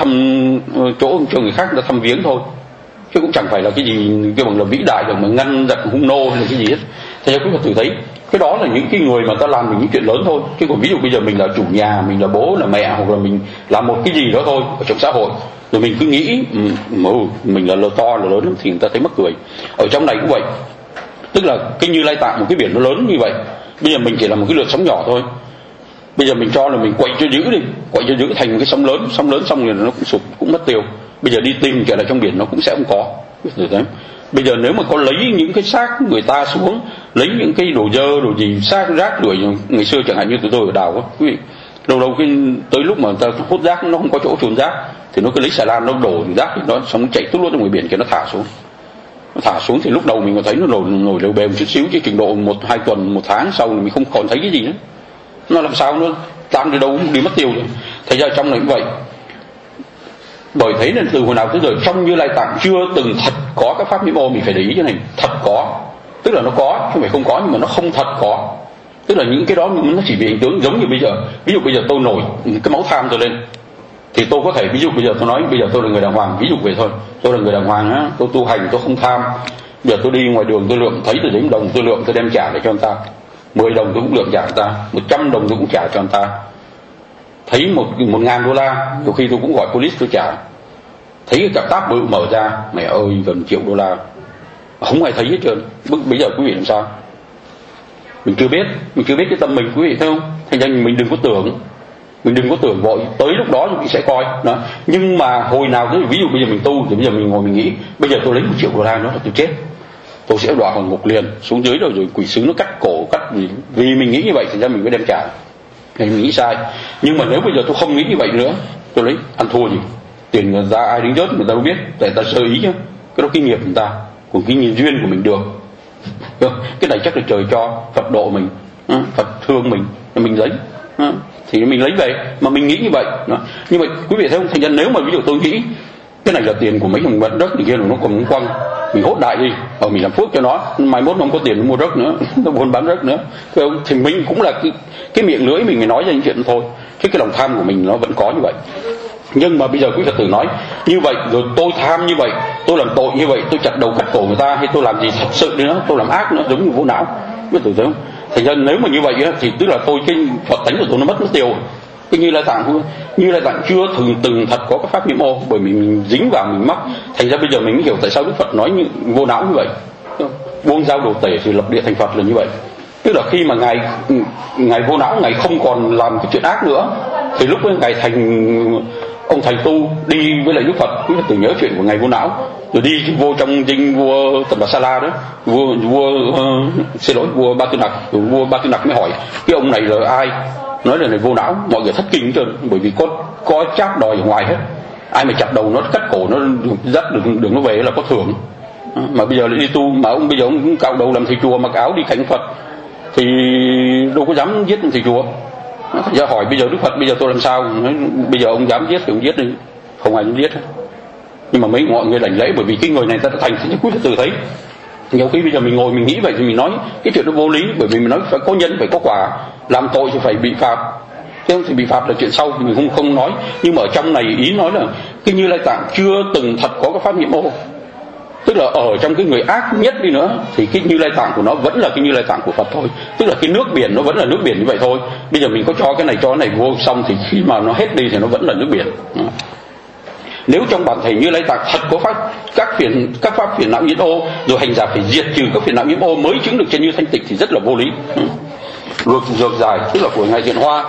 cho người khác người ta thăm viếng thôi, chứ cũng chẳng phải là cái gì cái bằng là vĩ đại rồi mà ngăn giặc hung nô hay là cái gì hết. Thế ra quý Phật tử thấy cái đó là những cái người mà ta làm những chuyện lớn thôi. Chứ còn ví dụ bây giờ mình là chủ nhà, mình là bố là mẹ, hoặc là mình làm một cái gì đó thôi ở trong xã hội, rồi mình cứ nghĩ mình là to là lớn thì người ta thấy mắc cười. Ở trong này cũng vậy, tức là cái Như Lai Tạng một cái biển nó lớn như vậy, bây giờ mình chỉ là một cái lượt sóng nhỏ thôi. Bây giờ mình cho là mình quậy cho dữ đi, quậy cho dữ thành một cái sóng lớn xong rồi nó cũng sụp, cũng mất tiêu. Bây giờ đi tìm trở lại trong biển nó cũng sẽ không có. Bây giờ nếu mà có lấy những cái xác người ta xuống, lấy những cái đồ dơ đồ gì, xác rác rưởi ngày xưa chẳng hạn như tụi tôi ở đảo á, quý vị, lâu cái tới lúc mà người ta hút rác nó không có chỗ chôn rác thì nó cứ lấy xà lan nó đổ rác thì nó xong nó chạy tút luôn trong ngoài biển kia, nó thả xuống thì lúc đầu mình có thấy nó nổi lều bèo một chút xíu, chứ trình độ 1-2 tuần 1 tháng sau mình không còn thấy cái gì nữa. Nó làm sao nó tan đi đâu đi mất tiêu rồi. Thành ra trong này cũng vậy. Bởi thế nên từ hồi nào tới giờ trong Như Lai Tạng chưa từng thật có các pháp nhiễm ô, mình phải để ý cái này, thật có, tức là nó có, không phải không có, nhưng mà nó không thật có. Tức là những cái đó nó chỉ bị hình tướng. Giống như bây giờ, ví dụ bây giờ tôi nổi cái máu tham tôi lên thì tôi có thể, ví dụ bây giờ tôi nói bây giờ tôi là người đàng hoàng, ví dụ vậy thôi, tôi là người đàng hoàng á, tôi tu hành tôi không tham. Bây giờ tôi đi ngoài đường tôi lượm, thấy tôi đếm đồng tôi lượm, tôi đem trả lại cho người ta, 10 đồng tôi cũng lượm trả người ta, 100 đồng tôi cũng trả cho người ta, thấy $1.000 nhiều khi tôi cũng gọi police tôi trả. Thấy cái cặp táp bự mở ra, mẹ ơi gần $1 triệu, không ai thấy hết trơn. Bây giờ quý vị làm sao? Mình chưa biết cái tâm mình, quý vị thấy không? Thành ra mình đừng có tưởng vội, tới lúc đó thì sẽ coi đó. Nhưng mà hồi nào tới, ví dụ bây giờ mình tu thì bây giờ mình ngồi mình nghĩ, bây giờ tôi lấy $1 triệu đó là tôi chết, tôi sẽ đọa hòn ngục liền xuống dưới rồi quỷ sứ nó cắt cổ cắt gì. Vì mình nghĩ như vậy thì ra mình mới đem trả. Mình nghĩ sai. Nhưng mà nếu bây giờ tôi không nghĩ như vậy nữa, tôi lấy ăn thua gì, tiền người ta ai đứng rớt người ta không biết, tại ta sơ ý chứ, cái đó kinh nghiệm người ta, còn cái duyên của mình được. Cái này chắc là trời cho, Phật độ mình, Phật thương mình lấy, thì mình lấy về mà mình nghĩ như vậy đó. Nhưng mà quý vị thấy không, thành ra nếu mà ví dụ tôi nghĩ cái này là tiền của mấy thằng vận đất thì kia nó còn quăng, mình hốt đại đi, mình làm phước cho nó, mai mốt nó không có tiền nó mua đất nữa, nó buôn bán đất nữa, thì mình cũng là cái miệng lưỡi mình nói ra những chuyện thôi, chứ cái lòng tham của mình nó vẫn có như vậy. Nhưng mà bây giờ quý Phật tử nói như vậy rồi tôi tham như vậy, tôi làm tội như vậy, tôi chặt đầu cắt cổ người ta, hay tôi làm gì thật sự nữa, tôi làm ác nữa, giống như vô não, quý Phật tử thấy không? Thành ra nếu mà như vậy thì tức là tôi cái Phật tánh của tôi nó mất tiêu. Cái Như Lai Tạng chưa từng thật có cái pháp nhiễm ô, bởi mình dính vào mình mắc. Thành ra bây giờ mình mới hiểu tại sao Đức Phật nói như vô não như vậy, buông dao đồ tể thì lập địa thành Phật là như vậy. Tức là khi mà ngài vô não, ngài không còn làm cái chuyện ác nữa, thì lúc ấy ngài thành ông thầy tu đi với lại Đức Phật. Quý Phật tử nhớ chuyện của ngài vô não, rồi đi vô trong dinh vua Tần Bà Sa La đó, vua Ba Tư Nặc, vua Ba Tư Nặc mới hỏi cái ông này là ai, nói là này vô não, mọi người thất kinh hết trơn, bởi vì có cháp đòi ở ngoài hết, ai mà chặt đầu nó cắt cổ nó dắt đường nó về là có thưởng. Mà bây giờ lại đi tu, mà ông bây giờ ông cạo đầu làm thầy chùa, mặc áo đi cạnh Phật thì đâu có dám giết thầy chùa. Thầy ra hỏi bây giờ Đức Phật bây giờ tôi làm sao? Nói, bây giờ ông dám giết thì ông giết đi, không ai dám giết hết. Nhưng mà mấy mọi người đảnh lễ, bởi vì cái người này ta đã thành thì quý Phật tử thấy. Nhiều khi bây giờ mình ngồi mình nghĩ vậy thì mình nói cái chuyện đó vô lý, bởi vì mình nói phải có nhân phải có quả, làm tội thì phải bị phạt, chứ không thì bị phạt là chuyện sau thì mình không nói. Nhưng mà ở trong này ý nói là cái Như Lai Tạng chưa từng thật có cái pháp nhiễm ô, tức là ở trong cái người ác nhất đi nữa thì cái Như Lai Tạng của nó vẫn là cái Như Lai Tạng của Phật thôi, tức là cái nước biển nó vẫn là nước biển như vậy thôi. Bây giờ mình có cho cái này vô xong thì khi mà nó hết đi thì nó vẫn là nước biển. Nếu trong bản thể Như Lai Tạng thật có các pháp phiền não nhiễm ô, rồi hành giả phải diệt trừ các phiền não nhiễm ô mới chứng được chân như thanh tịnh thì rất là vô lý. Ngược dài tức là của ngài Thiện Hoa.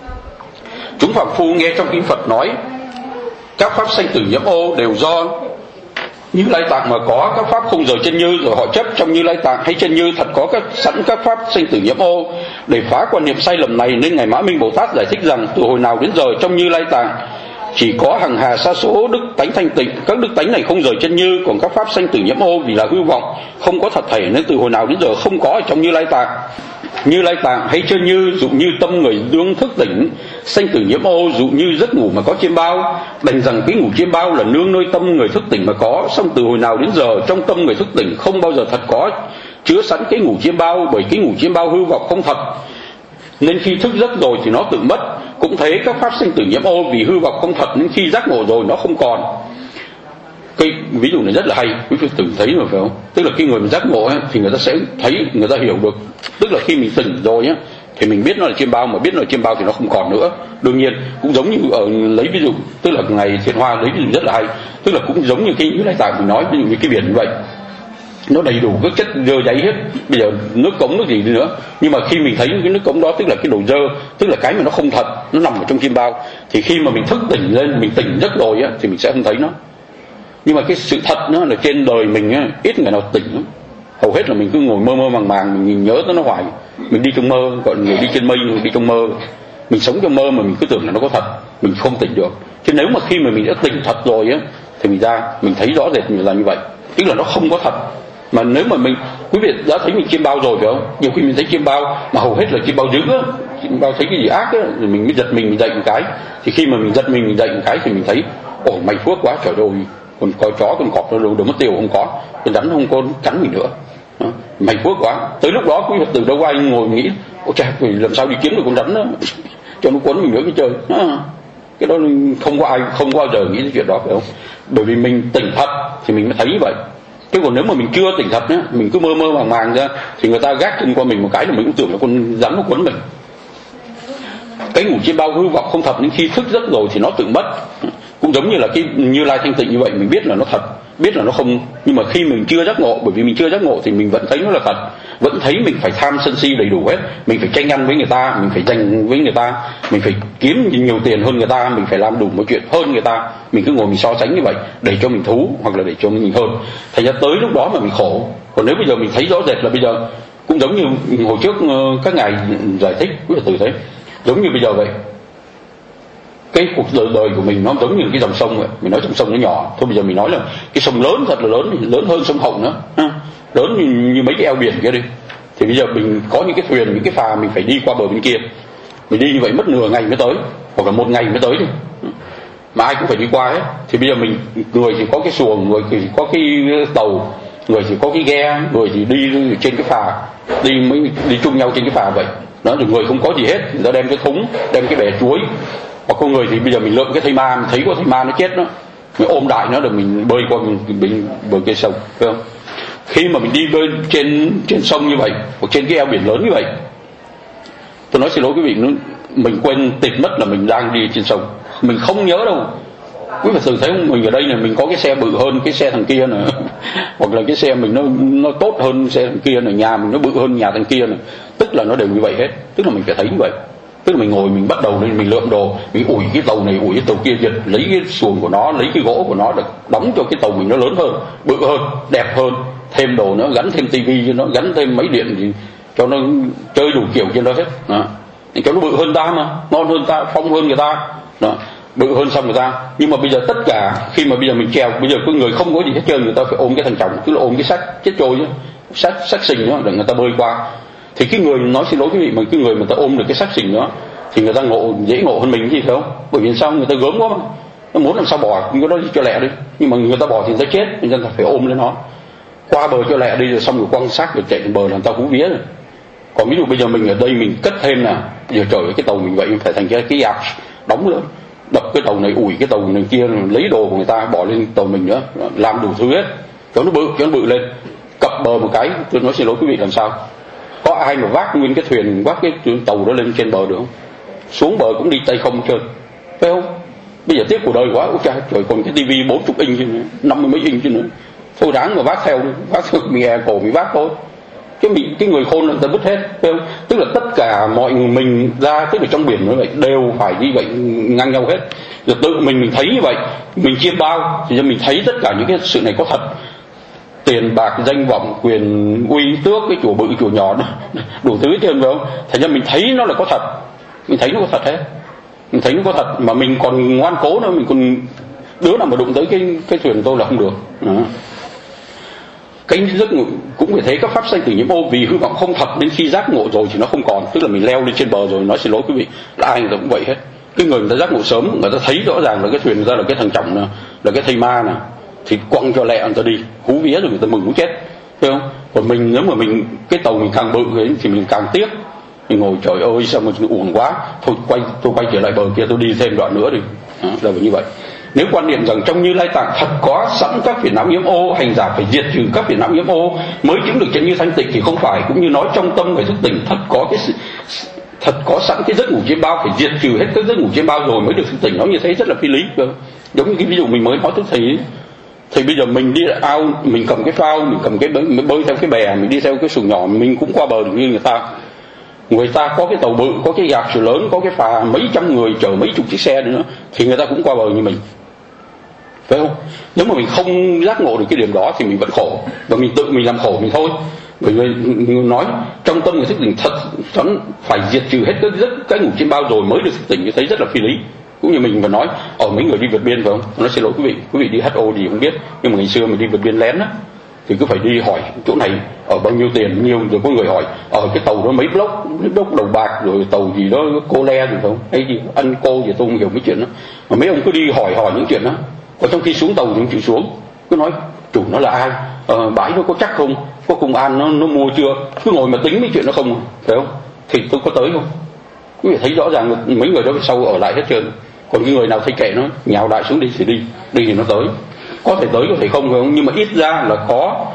Chúng phàm phu nghe trong kinh Phật nói các pháp sanh tử nhiễm ô đều do Như Lai Tạng mà có, các pháp không rời chân như, rồi họ chấp trong Như Lai Tạng hay chân như thật có sẵn các pháp sanh tử nhiễm ô. Để phá quan niệm sai lầm này nên ngài Mã Minh Bồ Tát giải thích rằng từ hồi nào đến giờ trong Như Lai Tạng chỉ có hằng hà sa số đức tánh thanh tịnh, các đức tánh này không rời chân như, còn các pháp sanh tử nhiễm ô vì là hư vọng, không có thật thể nên từ hồi nào đến giờ không có ở trong Như Lai Tạng. Như Lai Tạng hay chân như dụ như tâm người đương thức tỉnh, sanh tử nhiễm ô dụ như giấc ngủ mà có chiêm bao, đành rằng cái ngủ chiêm bao là nương nơi tâm người thức tỉnh mà có, song từ hồi nào đến giờ trong tâm người thức tỉnh không bao giờ thật có chứa sẵn cái ngủ chiêm bao, bởi cái ngủ chiêm bao hư vọng không thật, nên khi thức giấc rồi thì nó tự mất. Cũng thế các pháp sanh tử nhiễm ô vì hư vọng không thật nên khi giác ngộ rồi nó không còn. Cái ví dụ này rất là hay, quý vị từng thấy rồi phải không? Tức là khi người mình giác ngộ ấy, thì người ta sẽ thấy, người ta hiểu được. Tức là khi mình tỉnh rồi ấy, thì mình biết nó là chiêm bao, mà biết nó là chiêm bao thì nó không còn nữa. Đương nhiên cũng giống như ở lấy ví dụ, tức là ngày Thiện Hoa lấy ví dụ rất là hay, tức là cũng giống như cái Như Lai Tạng mình nói, ví dụ như cái biển như vậy, nó đầy đủ các chất dơ giấy hết. Bây giờ nước cống nước gì đi nữa, nhưng mà khi mình thấy cái nước cống đó tức là cái đồ dơ, tức là cái mà nó không thật, nó nằm ở trong chiêm bao, thì khi mà mình thức tỉnh lên, mình tỉnh giấc rồi á, thì mình sẽ không thấy nó. Nhưng mà cái sự thật nó là trên đời mình á, ít người nào tỉnh lắm. Hầu hết là mình cứ ngồi mơ mơ màng màng, mình nhớ tới nó hoài. Mình đi trong mơ, gọi là người đi trên mây, đi trong mơ. Mình sống trong mơ mà mình cứ tưởng là nó có thật, mình không tỉnh được. Chứ nếu mà khi mà mình đã tỉnh thật rồi á, thì mình ra mình thấy rõ rệt mình là như vậy, tức là nó không có thật. Mà nếu mà quý vị đã thấy mình chiêm bao rồi phải không? Nhiều khi mình thấy chiêm bao mà hầu hết là chiêm bao dữ á, chiêm bao thấy cái gì ác á, rồi mình mới giật mình dậy một cái. Thì khi mà mình giật mình dậy một cái thì mình thấy, ồ may phước quá trời ơi, còn coi chó con cọp nó đâu mất tiêu không có, con rắn không có cắn mình nữa, may phước quá. Tới lúc đó quý Phật tử đâu có ai ngồi nghĩ, ôi trời, làm sao đi kiếm được con rắn đó cho nó quấn mình nữa cái trời. Cái đó không có bao giờ nghĩ đến chuyện đó phải không? Bởi vì mình tỉnh thật thì mình mới thấy như vậy. Chứ còn nếu mà mình chưa tỉnh thật nhá, mình cứ mơ mơ màng màng ra thì người ta gác chân qua mình một cái là mình cũng tưởng là con rắn nó quấn mình. Cái ngủ chiêm bao hư vọng không thật, nên khi thức giấc rồi thì nó tự mất. Cũng giống như là cái Như Lai thanh tịnh như vậy, mình biết là nó thật, biết là nó không, nhưng mà khi mình chưa giác ngộ, bởi vì mình chưa giác ngộ thì mình vẫn thấy nó là thật, vẫn thấy mình phải tham sân si đầy đủ hết, mình phải tranh ăn với người ta, mình phải giành với người ta, mình phải kiếm nhiều tiền hơn người ta, mình phải làm đủ mọi chuyện hơn người ta, mình cứ ngồi mình so sánh như vậy để cho mình thú hoặc là để cho mình hơn. Thành ra tới lúc đó mà mình khổ. Còn nếu bây giờ mình thấy rõ rệt là bây giờ cũng giống như hồi trước các ngài giải thích quý Phật tử thấy, giống như bây giờ vậy, cái cuộc đời của mình nó giống như cái dòng sông vậy. Mình nói dòng sông nó nhỏ thôi, bây giờ mình nói là cái sông lớn, thật là lớn hơn sông Hồng nữa, lớn như mấy cái eo biển kia đi. Thì bây giờ mình có những cái thuyền, những cái phà mình phải đi qua bờ bên kia, mình đi như vậy mất nửa ngày mới tới, hoặc là một ngày mới tới đi, mà ai cũng phải đi qua hết. Thì bây giờ mình, người thì có cái xuồng, người thì có cái tàu, người thì có cái ghe, người thì đi trên cái phà, đi chung nhau trên cái phà vậy đó. Rồi người không có gì hết, người ta đem cái thúng, đem cái bè chuối. Hoặc con người thì bây giờ mình lượm cái thây ma, mình thấy có thây ma nó chết đó, mình ôm đại nó rồi mình bơi qua mình bờ kia sông, phải không? Khi mà mình đi bơi trên sông như vậy, hoặc trên cái eo biển lớn như vậy, tôi nói xin lỗi quý vị, mình quên tịt mất là mình đang đi trên sông, mình không nhớ đâu. Quý Phật tử thấy không, mình ở đây này, mình có cái xe bự hơn cái xe thằng kia nữa, hoặc là cái xe mình nó tốt hơn xe thằng kia này, nhà mình nó bự hơn nhà thằng kia này, tức là nó đều như vậy hết, tức là mình phải thấy như vậy. Tức là mình ngồi mình bắt đầu lên mình lượm đồ, mình ủi cái tàu này ủi cái tàu kia, giật lấy cái xuồng của nó, lấy cái gỗ của nó để đóng cho cái tàu mình nó lớn hơn, bự hơn, đẹp hơn, thêm đồ nữa, gắn thêm tivi cho nó, gắn thêm máy điện thì cho nó chơi đủ kiểu trên đó hết đó. Thì cho nó bự hơn ta mà, ngon hơn ta, phong hơn người ta đó, bự hơn xong người ta. Nhưng mà bây giờ tất cả khi mà bây giờ mình trèo, bây giờ có người không có gì hết trơn, người ta phải ôm cái thằng chồng, tức là ôm cái xác chết trôi chứ, xác sình đó để người ta bơi qua. Thì cái người nói xin lỗi quý vị, mà cái người mà ta ôm được cái xác sình đó thì người ta dễ ngộ hơn mình chứ, phải không? Bởi vì sao? Người ta gớm quá mà, nó muốn làm sao bỏ cái đó đi cho lẹ đi, nhưng mà người ta bỏ thì người ta chết, nên ta phải ôm lên nó qua bờ cho lẹ đi, rồi xong rồi quăng xác rồi chạy bờ làm ta hú vía rồi. Còn ví dụ bây giờ mình ở đây mình cất thêm là giờ trời cái tàu mình vậy phải thành cái dạp đóng nữa, đập cái tàu này ủi cái tàu này kia, lấy đồ của người ta bỏ lên tàu mình nữa, làm đủ thứ hết cho nó bự lên, cập bờ một cái. Tôi nói xin lỗi quý vị, làm sao có ai mà vác nguyên cái thuyền, vác cái tàu đó lên trên bờ được không? Xuống bờ cũng đi tay không trơn, phải không? Bây giờ tiếc của đời quá, trời, còn cái tivi 40 inch chứ nữa, 50 mấy inch chứ nữa, thôi đáng mà vác theo mình nghe cổ mình vác thôi. Cái người khôn người ta vứt hết, phải không? Tức là tất cả mọi người mình ra, tức là trong biển như vậy đều phải như vậy, ngang nhau hết. Rồi tự mình thấy như vậy, mình chiêm bao thì mình thấy tất cả những cái sự này có thật. Tiền bạc, danh vọng, quyền uy tước, cái chùa bự chùa nhỏ đó, đủ thứ hết trơn, phải không? Thành ra mình thấy nó là có thật, mình thấy nó có thật hết, mình thấy nó có thật, mà mình còn ngoan cố nữa, mình còn đứa nào mà đụng tới cái thuyền tôi là không được đó. Cái giấc ngủ cũng phải thế, các pháp sanh tử nhiễm ô vì hư vọng không thật, đến khi giác ngộ rồi thì nó không còn, tức là mình leo lên trên bờ rồi. Nói xin lỗi quý vị, là ai người ta cũng vậy hết. Cái người ta giác ngộ sớm, người ta thấy rõ ràng là cái thuyền người ta là cái thằng trọng nè, là cái thây ma nè, thì quăng cho lẹ người ta đi, hú vía rồi người ta mừng muốn chết, phải không? Còn mình nếu mà mình cái tàu mình càng bự thì mình càng tiếc, mình ngồi trời ơi sao mà uổng quá, thôi tôi quay trở lại bờ kia, tôi đi thêm đoạn nữa đi, là như vậy. Nếu quan niệm rằng trong Như Lai Tạng thật có sẵn các phiền não nhiễm ô, hành giả phải diệt trừ các phiền não nhiễm ô mới chứng được chánh như thanh tịnh thì không phải. Cũng như nói trong tâm phải thức tỉnh, thật có sẵn cái giấc ngủ chiêm bao, phải diệt trừ hết các giấc ngủ chiêm bao rồi mới được thức tỉnh. Nó như thế rất là phi lý. Giống như cái ví dụ mình mới nói tới thì bây giờ mình đi ao, mình cầm cái phao, mình cầm cái bơi theo cái bè, mình đi theo cái xuồng nhỏ, mình cũng qua bờ được như người ta. Người ta có cái tàu bự, có cái dạp sửa lớn, có cái phà mấy trăm người chở mấy chục chiếc xe nữa thì người ta cũng qua bờ như mình, phải không? Nếu mà mình không giác ngộ được cái điểm đó thì mình vẫn khổ, và mình tự mình làm khổ mình thôi. Bởi vì nói trong tâm người thức tỉnh thật sẵn phải diệt trừ hết cái ngủ chiêm bao rồi mới được thức tỉnh, như thấy rất là phi lý. Cũng như mình vừa nói ở mấy người đi vượt biên, phải không? Nói xin lỗi quý vị đi HO gì không biết, nhưng mà ngày xưa mình đi vượt biên lén á thì cứ phải đi hỏi chỗ này ở bao nhiêu tiền nhiêu, rồi có người hỏi ở cái tàu đó mấy block đầu bạc, rồi tàu gì đó cô le gì không, hay gì ăn cô gì tôi không hiểu mấy chuyện đó, mà mấy ông cứ đi hỏi những chuyện đó. Còn trong khi xuống tàu thì không chịu xuống, cứ nói chủ nó là ai, bãi nó có chắc không, có công an nó mua chưa, cứ ngồi mà tính mấy chuyện nó không, phải không? Thì tôi có tới không? Quý vị thấy rõ ràng mấy người đó sau ở lại hết trơn. Còn cái người nào thấy kệ nó nhào đại xuống đi thì đi thì nó tới, có thể tới có thể không, phải không? Nhưng mà ít ra là có,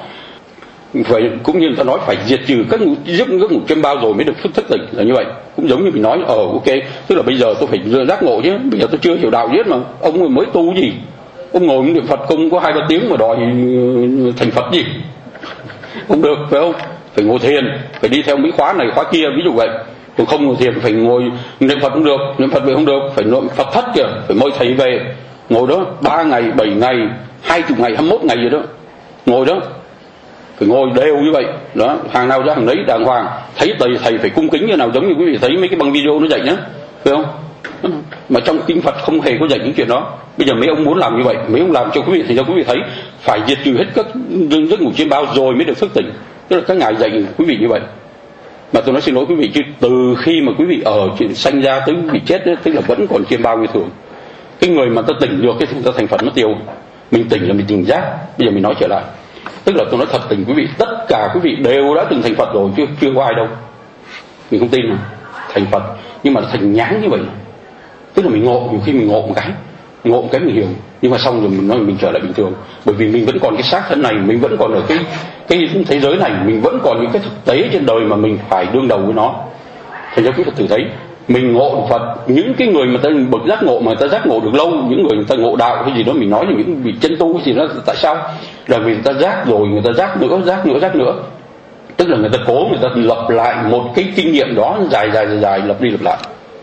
phải cũng như người ta nói phải diệt trừ các giấc ngủ chiêm bao rồi mới được thức tỉnh, là như vậy. Cũng giống như mình nói ok, tức là bây giờ tôi phải giác ngộ chứ, bây giờ tôi chưa hiểu đạo biết mà ông mới tu gì, ông ngồi niệm Phật không có 2-3 tiếng mà đòi thành Phật gì không được, phải không? Phải ngồi thiền, phải đi theo mấy khóa này khóa kia, ví dụ vậy. Tôi không ngồi thiền phải ngồi niệm Phật không được, niệm Phật về không được, phải niệm Phật thất kìa, phải mời thầy về ngồi đó 3 ngày 7 ngày 20 ngày 21 ngày gì đó ngồi đó, phải ngồi đều như vậy đó, hàng nào ra hàng đấy đàng hoàng. Thấy thầy phải cung kính như nào, giống như quý vị thấy mấy cái băng video nó dạy nhá, phải không? Mà trong kinh Phật không hề có dạy những chuyện đó. Bây giờ mấy ông muốn làm như vậy, mấy ông làm cho quý vị, thì cho quý vị thấy phải diệt trừ hết các giấc ngủ chiêm bao rồi mới được thức tỉnh. Tức là các ngài dạy quý vị như vậy. Mà tôi nói xin lỗi quý vị chứ từ khi mà quý vị ở chuyện sanh ra tới quý vị chết đấy, tức là vẫn còn chiêm bao như thường. Cái người mà ta tỉnh được cái thì ta thành Phật mất tiêu. Mình tỉnh là mình tỉnh giác. Bây giờ mình nói trở lại, tức là tôi nói thật tình quý vị, tất cả quý vị đều đã từng thành Phật rồi, chưa có ai đâu. Mình không tin mà thành Phật, nhưng mà thành nháng như vậy. Tức là mình ngộ, nhiều khi mình ngộ một cái mình hiểu, nhưng mà xong rồi mình nói mình trở lại bình thường. Bởi vì mình vẫn còn cái xác thân này, mình vẫn còn ở cái thế giới này, mình vẫn còn những cái thực tế trên đời mà mình phải đương đầu với nó. Thành ra quý Phật tử thấy mình ngộ được Phật, những cái người mà ta bậc giác ngộ mà người ta giác ngộ được lâu, những người ta ngộ đạo hay gì đó, mình nói là những vị chân tu hay gì đó, tại sao? Là vì người ta giác rồi, người ta giác nữa. Tức là người ta cố, người ta lập lại một cái kinh nghiệm đó dài lặp đi lặp lại.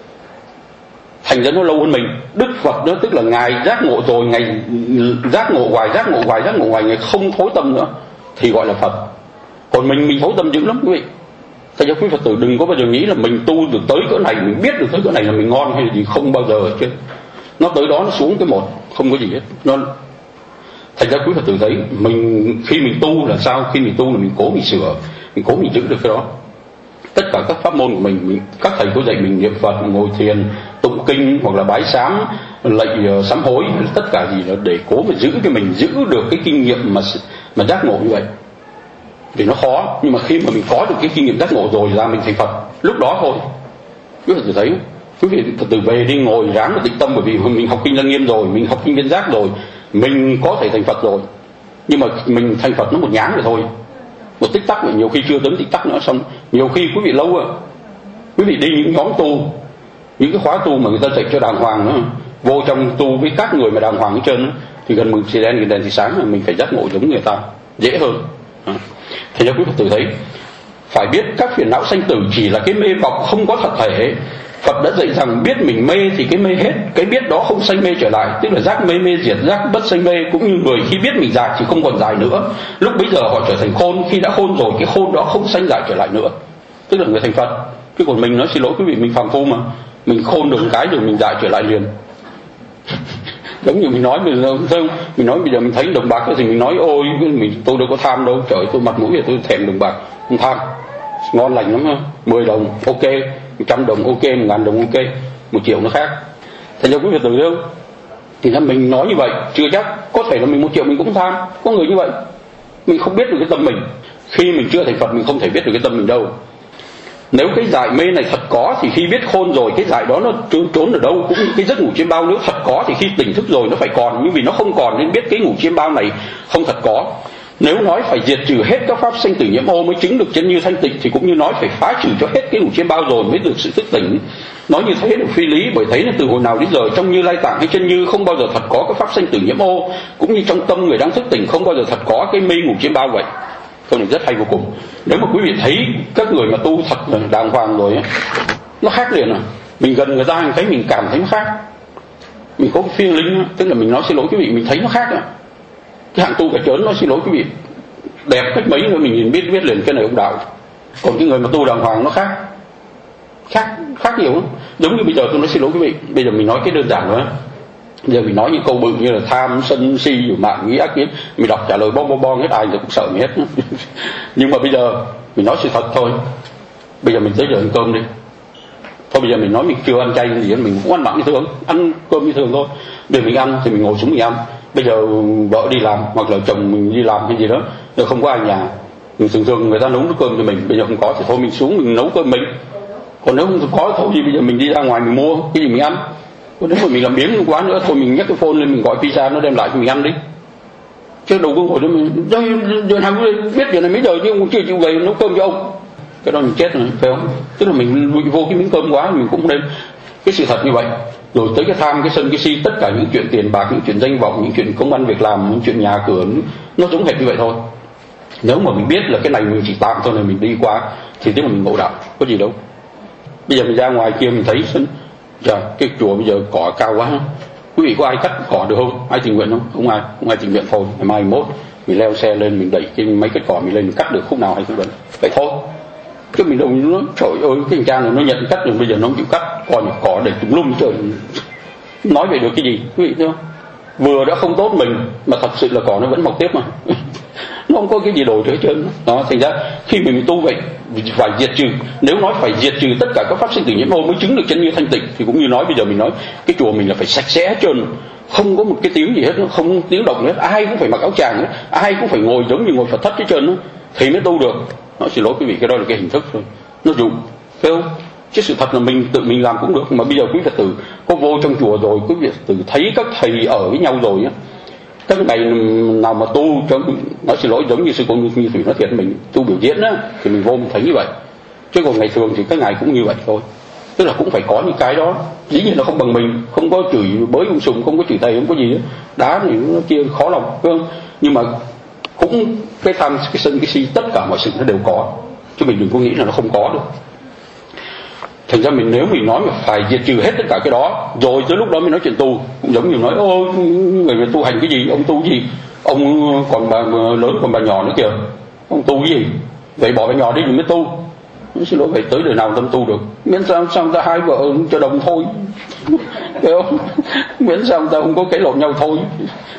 Thành ra nó lâu hơn mình. Đức Phật đó tức là ngài giác ngộ rồi, ngài giác ngộ hoài, ngài không thối tâm nữa thì gọi là Phật. Còn mình thối tâm dữ lắm quý vị. Tại cho quý Phật tử đừng có bao giờ nghĩ là mình tu được tới cỡ này, mình biết được tới cỡ này là mình ngon hay là gì, không bao giờ chứ. Nó tới đó nó xuống cái một, không có gì hết. Thành ra quý Phật tử thấy khi mình tu là sao? Khi mình tu là mình cố mình sửa, mình cố mình giữ được cái đó. tất cả các pháp môn của mình các thầy có dạy mình niệm Phật, ngồi thiền, tụng kinh hoặc là bái sám, lạy sám hối, tất cả gì là để cố mà giữ mình giữ được cái kinh nghiệm mà giác ngộ như vậy. Vì nó khó, nhưng mà khi mà mình có được cái kinh nghiệm giác ngộ rồi ra mình thành Phật lúc đó thôi. Quý vị thấy quý vị từ về đi ngồi ráng mà tĩnh tâm, bởi vì mình học kinh Lăng Nghiêm rồi, mình học kinh Viên Giác rồi, mình có thể thành Phật rồi. Nhưng mà mình thành Phật nó một nháng rồi thôi, một tích tắc, nhiều khi chưa đến tích tắc nữa. Xong nhiều khi quý vị lâu quý vị đi những nhóm tu, những cái khóa tu mà người ta dạy cho đàng hoàng nữa, vô trong tu với các người mà đàng hoàng hết trơn, thì gần mừng thì đen gần đèn thì sáng, là mình phải giác ngộ giống người ta dễ hơn. Thế cho quý Phật tử thấy, phải biết các phiền não sanh tử chỉ là cái mê vọng không có thật thể. Phật đã dạy rằng biết mình mê thì cái mê hết, cái biết đó không sanh mê trở lại, tức là giác mê mê diệt, giác bất sanh mê. Cũng như người khi biết mình dại thì không còn dại nữa, lúc bấy giờ họ trở thành khôn. Khi đã khôn rồi, cái khôn đó không sanh dại trở lại nữa, tức là người thành Phật. Chứ còn mình nói xin lỗi quý vị, mình phàm phu mà, mình khôn được một cái rồi mình dại trở lại liền. Giống như mình nói mình nói bây giờ mình thấy đồng bạc thì mình nói ôi tôi đâu có tham đâu, trời tôi mặt mũi thì tôi thèm đồng bạc, không tham, ngon lành lắm ha. 10 đồng ok, 100 đồng ok, 1.000 đồng ok, 1 triệu nó khác. Thành ra quý vị tưởng đâu thì là mình nói như vậy chưa chắc, có thể là mình 1 triệu mình cũng tham, có người như vậy. Mình không biết được cái tâm mình, khi mình chưa thành Phật mình không thể biết được cái tâm mình đâu. Nếu cái dại mê này thật có thì khi biết khôn rồi, cái dại đó nó trốn ở đâu. Cũng như cái giấc ngủ chiêm bao, nếu thật có thì khi tỉnh thức rồi nó phải còn, nhưng vì nó không còn nên biết cái ngủ chiêm bao này không thật có. Nếu nói phải diệt trừ hết các pháp sanh tử nhiễm ô mới chứng được chân như thanh tịnh, thì cũng như nói phải phá trừ cho hết cái ngủ chiêm bao rồi mới được sự thức tỉnh. Nói như thế được phi lý, bởi thấy là từ hồi nào đến giờ trong Như Lai Tạng hay chân như không bao giờ thật có các pháp sanh tử nhiễm ô, cũng như trong tâm người đang thức tỉnh không bao giờ thật có cái mê ngủ chiêm bao vậy. Câu này rất hay vô cùng. Nếu mà quý vị thấy các người mà tu thật là đàng hoàng rồi ấy, nó khác liền à. Mình gần người ta mình thấy mình cảm thấy nó khác, mình có cái feeling, tức là mình nói xin lỗi quý vị, mình thấy nó khác à. Cái hạng tu cả chớn nói xin lỗi quý vị, đẹp cách mấy nữa mình nhìn biết liền cái này ông đạo. Còn cái người mà tu đàng hoàng nó khác nhiều lắm. Giống như bây giờ tôi nói xin lỗi quý vị, bây giờ mình nói cái đơn giản nữa, giờ mình nói những câu bự như là tham sân si rồi mạng nghĩ ác kiến, mình đọc trả lời bon hết, ai rồi cũng sợ mình hết. Nhưng mà bây giờ mình nói sự thật thôi. Bây giờ mình tới giờ ăn cơm đi, thôi bây giờ mình nói mình chưa ăn chay gì, mình cũng ăn mặn như thường, ăn cơm như thường thôi. Bây giờ mình ăn thì mình ngồi xuống mình ăn. Bây giờ vợ đi làm hoặc là chồng mình đi làm hay gì đó, rồi không có ai nhà, mình thường người ta nấu cơm cho mình, bây giờ không có thì thôi mình xuống mình nấu cơm mình. Còn nếu không có thôi thì bây giờ mình đi ra ngoài mình mua cái gì mình ăn. Còn nếu mà mình làm biếng quá nữa thôi mình nhấc cái phone lên mình gọi pizza nó đem lại cho mình ăn đi. Chứ đâu có ngồi đó mình giờ hàng biết giờ này mấy giờ chứ ông chưa chịu về nấu cơm cho ông, cái đó mình chết rồi, phải không? Tức là mình lụi vô cái miếng cơm quá mình cũng nên cái sự thật như vậy. Rồi tới cái tham, cái sân, cái si, tất cả những chuyện tiền bạc, những chuyện danh vọng, những chuyện công ăn việc làm, những chuyện nhà cửa, nó giống hệt như vậy thôi. Nếu mà mình biết là cái này mình chỉ tạm thôi, này mình đi qua thì tức là mình ngộ đạo, có gì đâu. Bây giờ mình ra ngoài kia mình thấy cái chùa bây giờ cỏ cao quá, quý vị có ai cắt cỏ được không? Ai tình nguyện không? Không ai tình nguyện thôi. Ngày mai mốt mình leo xe lên mình đẩy cái mấy cái cỏ mình lên mình cắt được khúc nào hay không vậy? Vậy thôi. Chứ mình đâu nó trời ơi cái thằng cha này nó nhận cắt rồi bây giờ nó không chịu cắt, còn cỏ để tùm lum trời. Nói về được cái gì quý vị thấy không? Vừa đã không tốt mình mà thật sự là cỏ nó vẫn mọc tiếp mà. Nó không có cái gì đổi hết trơn đó. Thành ra khi mình tu vậy phải diệt trừ, nếu nói phải diệt trừ tất cả các pháp sinh tử nhiễm ô mới chứng được chân như thanh tịnh, thì cũng như nói bây giờ mình nói cái chùa mình là phải sạch sẽ hết trơn, không có một cái tiếng gì hết, không tiếng động hết, ai cũng phải mặc áo tràng hết, ai cũng phải ngồi giống như ngồi Phật thất hết trơn thì mới tu được. Nói xin lỗi quý vị, cái đó là cái hình thức thôi, nó dùng phải không? Chứ sự thật là mình tự mình làm cũng được. Mà bây giờ quý Phật tử có vô trong chùa rồi, quý Phật tử thấy các thầy ở với nhau rồi á, các ngày nào mà tu cho nói xin lỗi giống như sư cô Như Thủy nói thiệt, mình tu biểu diễn á thì mình vô mình thấy như vậy. Chứ còn ngày thường thì các ngày cũng như vậy thôi. Tức là cũng phải có những cái đó, dĩ nhiên là không bằng mình, không có chửi bới ông sùng, không có chửi thầy, không có gì đó. Đá thì nó kia khó lòng, phải không? Nhưng mà cũng cái tham, cái sân, cái si, tất cả mọi sự nó đều có, chứ mình đừng có nghĩ là nó không có được. Thành ra mình nếu mình nói mà phải diệt trừ hết tất cả cái đó rồi tới lúc đó mới nói chuyện tu, cũng giống như nói ô người tu hành cái gì, ông tu cái gì, ông còn bà lớn còn bà nhỏ nữa kìa, ông tu cái gì, vậy bỏ bà nhỏ đi mình mới tu. Xin lỗi, vậy tới đời nào tâm tu được? Miễn sao ta hai vợ cho đồng thôi, phải không? Miễn sao ta không có cái lộn nhau thôi,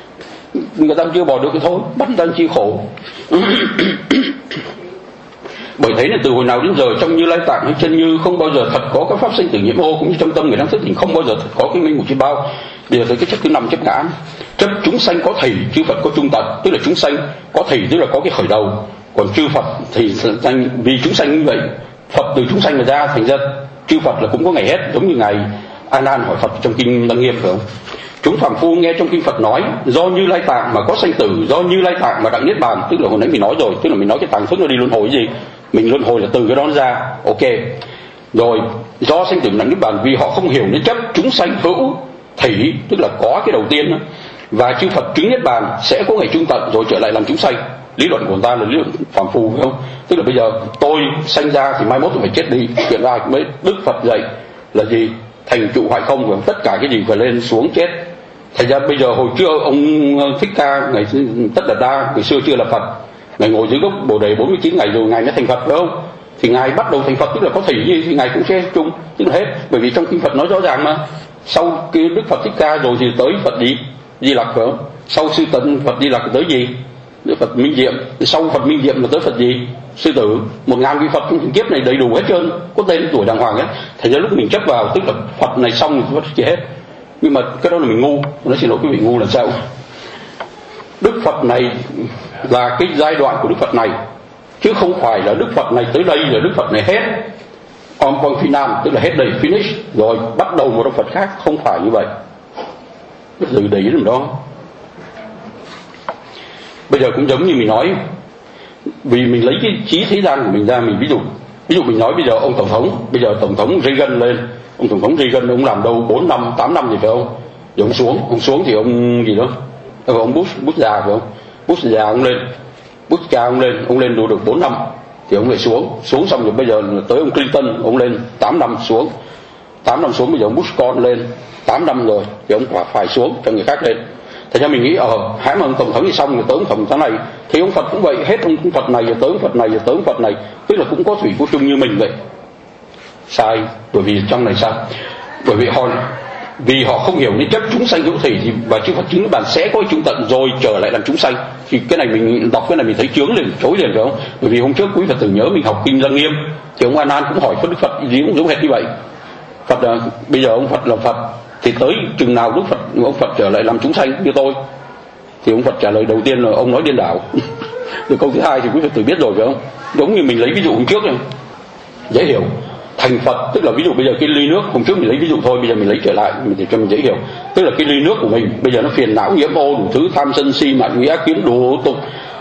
người ta chưa bỏ được thì thôi, bắt ta chi khổ. Bởi thế là từ hồi nào đến giờ trong Như Lai Tạng hay chân như không bao giờ thật có cái pháp sinh tử nhiễm ô, cũng như trong tâm người đang thức tỉnh không bao giờ thật có cái minh mục chi bao. Bây giờ tới cái chấp thứ 5, chấp ngã. Chấp chúng sanh có thầy, chư Phật có trung tận, tức là chúng sanh có thầy tức là có cái khởi đầu, còn chư Phật thì vì chúng sanh như vậy, Phật từ chúng sanh mà ra, thành ra chư Phật là cũng có ngày hết, giống như ngài A Nan hỏi Phật trong kinh Lăng Nghiêm phải không? Chúng phàm phu nghe trong kinh Phật nói do Như Lai Tạng mà có sanh tử, do Như Lai Tạng mà đặng niết bàn, tức là hồi nãy mình nói rồi, tức là mình nói cái tàng thức nó đi luân hồi cái gì, mình luân hồi là từ cái đó ra, ok. Rồi do sanh tử đặng niết bàn vì họ không hiểu nên chấp chúng sanh hữu thủy, tức là có cái đầu tiên đó. Và chư Phật chứng niết bàn sẽ có ngày trung tận rồi trở lại làm chúng sanh. Lý luận của người ta là lý luận phàm phu phải không? Tức là bây giờ tôi sanh ra thì mai mốt tôi phải chết đi, hiện ra mới Đức Phật dạy là gì? Thành trụ hoại không, và tất cả cái gì phải lên xuống chết. Thành ra bây giờ hồi trước ông Thích Ca ngày Tất Đạt Đa ngày xưa chưa là Phật, ngài ngồi dưới gốc Bồ Đề 49 ngày rồi ngài mới thành Phật phải không? Thì ngài bắt đầu thành Phật tức là có thủy gì thì ngài cũng sẽ chung, tức là hết. Bởi vì trong kinh Phật nói rõ ràng mà, sau khi Đức Phật Thích Ca rồi thì tới Phật gì? Di Lặc phải không? Sau sư tận Phật Di Lặc tới gì? Đức Phật Minh Diệm. Sau Phật Minh Diệm là tới Phật gì? Sư Tử. 1000 vị Phật trong kiếp này đầy đủ hết trơn, có tên tuổi đàng hoàng hết. Thành ra lúc mình chấp vào tức là Phật này xong thì Phật chỉ hết. Nhưng mà cái đó là mình ngu, nó xin lỗi quý vị, ngu là sao? Đức Phật này là cái giai đoạn của Đức Phật này, chứ không phải là Đức Phật này tới đây là Đức Phật này hết. On phi nam tức là hết đầy, finish rồi bắt đầu một Đức Phật khác, không phải như vậy. Từ đấy làm đó. Bây giờ cũng giống như mình nói, vì mình lấy cái trí thế gian của mình ra, mình ví dụ mình nói bây giờ ông tổng thống, bây giờ tổng thống Reagan lên, ông tổng thống Reagan ông làm đâu 4 năm 8 năm gì phải không? Rồi ông xuống thì ông gì đó, ông Bush già phải không? Bush già ông lên, Bush cha ông lên đủ được 4 năm thì ông lại xuống xong rồi bây giờ tới ông Clinton ông lên 8 năm xuống, 8 năm xuống, bây giờ ông Bush con lên 8 năm rồi thì ông quả phải xuống cho người khác lên. Thành ra mình nghĩ hãy mà ông tổng thống thì xong rồi tới ông tổng thống này thì ông Phật cũng vậy, hết ông Phật này rồi tới ông Phật này rồi tới ông Phật này, tức là cũng có thủy có chung như mình vậy. Sai, bởi vì trong này sao? Bởi vì họ không hiểu nên chấp chúng sanh hữu thủy thì và chư Phật chứng niết bàn sẽ có chúng tận rồi trở lại làm chúng sanh. Thì cái này mình đọc cái này mình thấy chướng liền, chối liền phải không? Bởi vì hôm trước quý Phật tử nhớ mình học kinh Lăng Nghiêm thì ông A Nan cũng hỏi Đức Phật gì cũng giống hệt như vậy. Phật bây giờ ông Phật là Phật thì tới chừng nào ông Phật trở lại làm chúng sanh như tôi? Thì ông Phật trả lời đầu tiên là ông nói điên đảo. Rồi câu thứ hai thì quý Phật tử biết rồi phải không? Giống như mình lấy ví dụ hôm trước này, dễ hiểu. Thành Phật tức là ví dụ bây giờ cái ly nước, hôm trước mình lấy ví dụ thôi, bây giờ mình lấy trở lại mình để cho mình dễ hiểu. Tức là cái ly nước của mình bây giờ nó phiền não nhiễm ô đủ thứ, tham sân si mạn nghi ác kiến đủ tục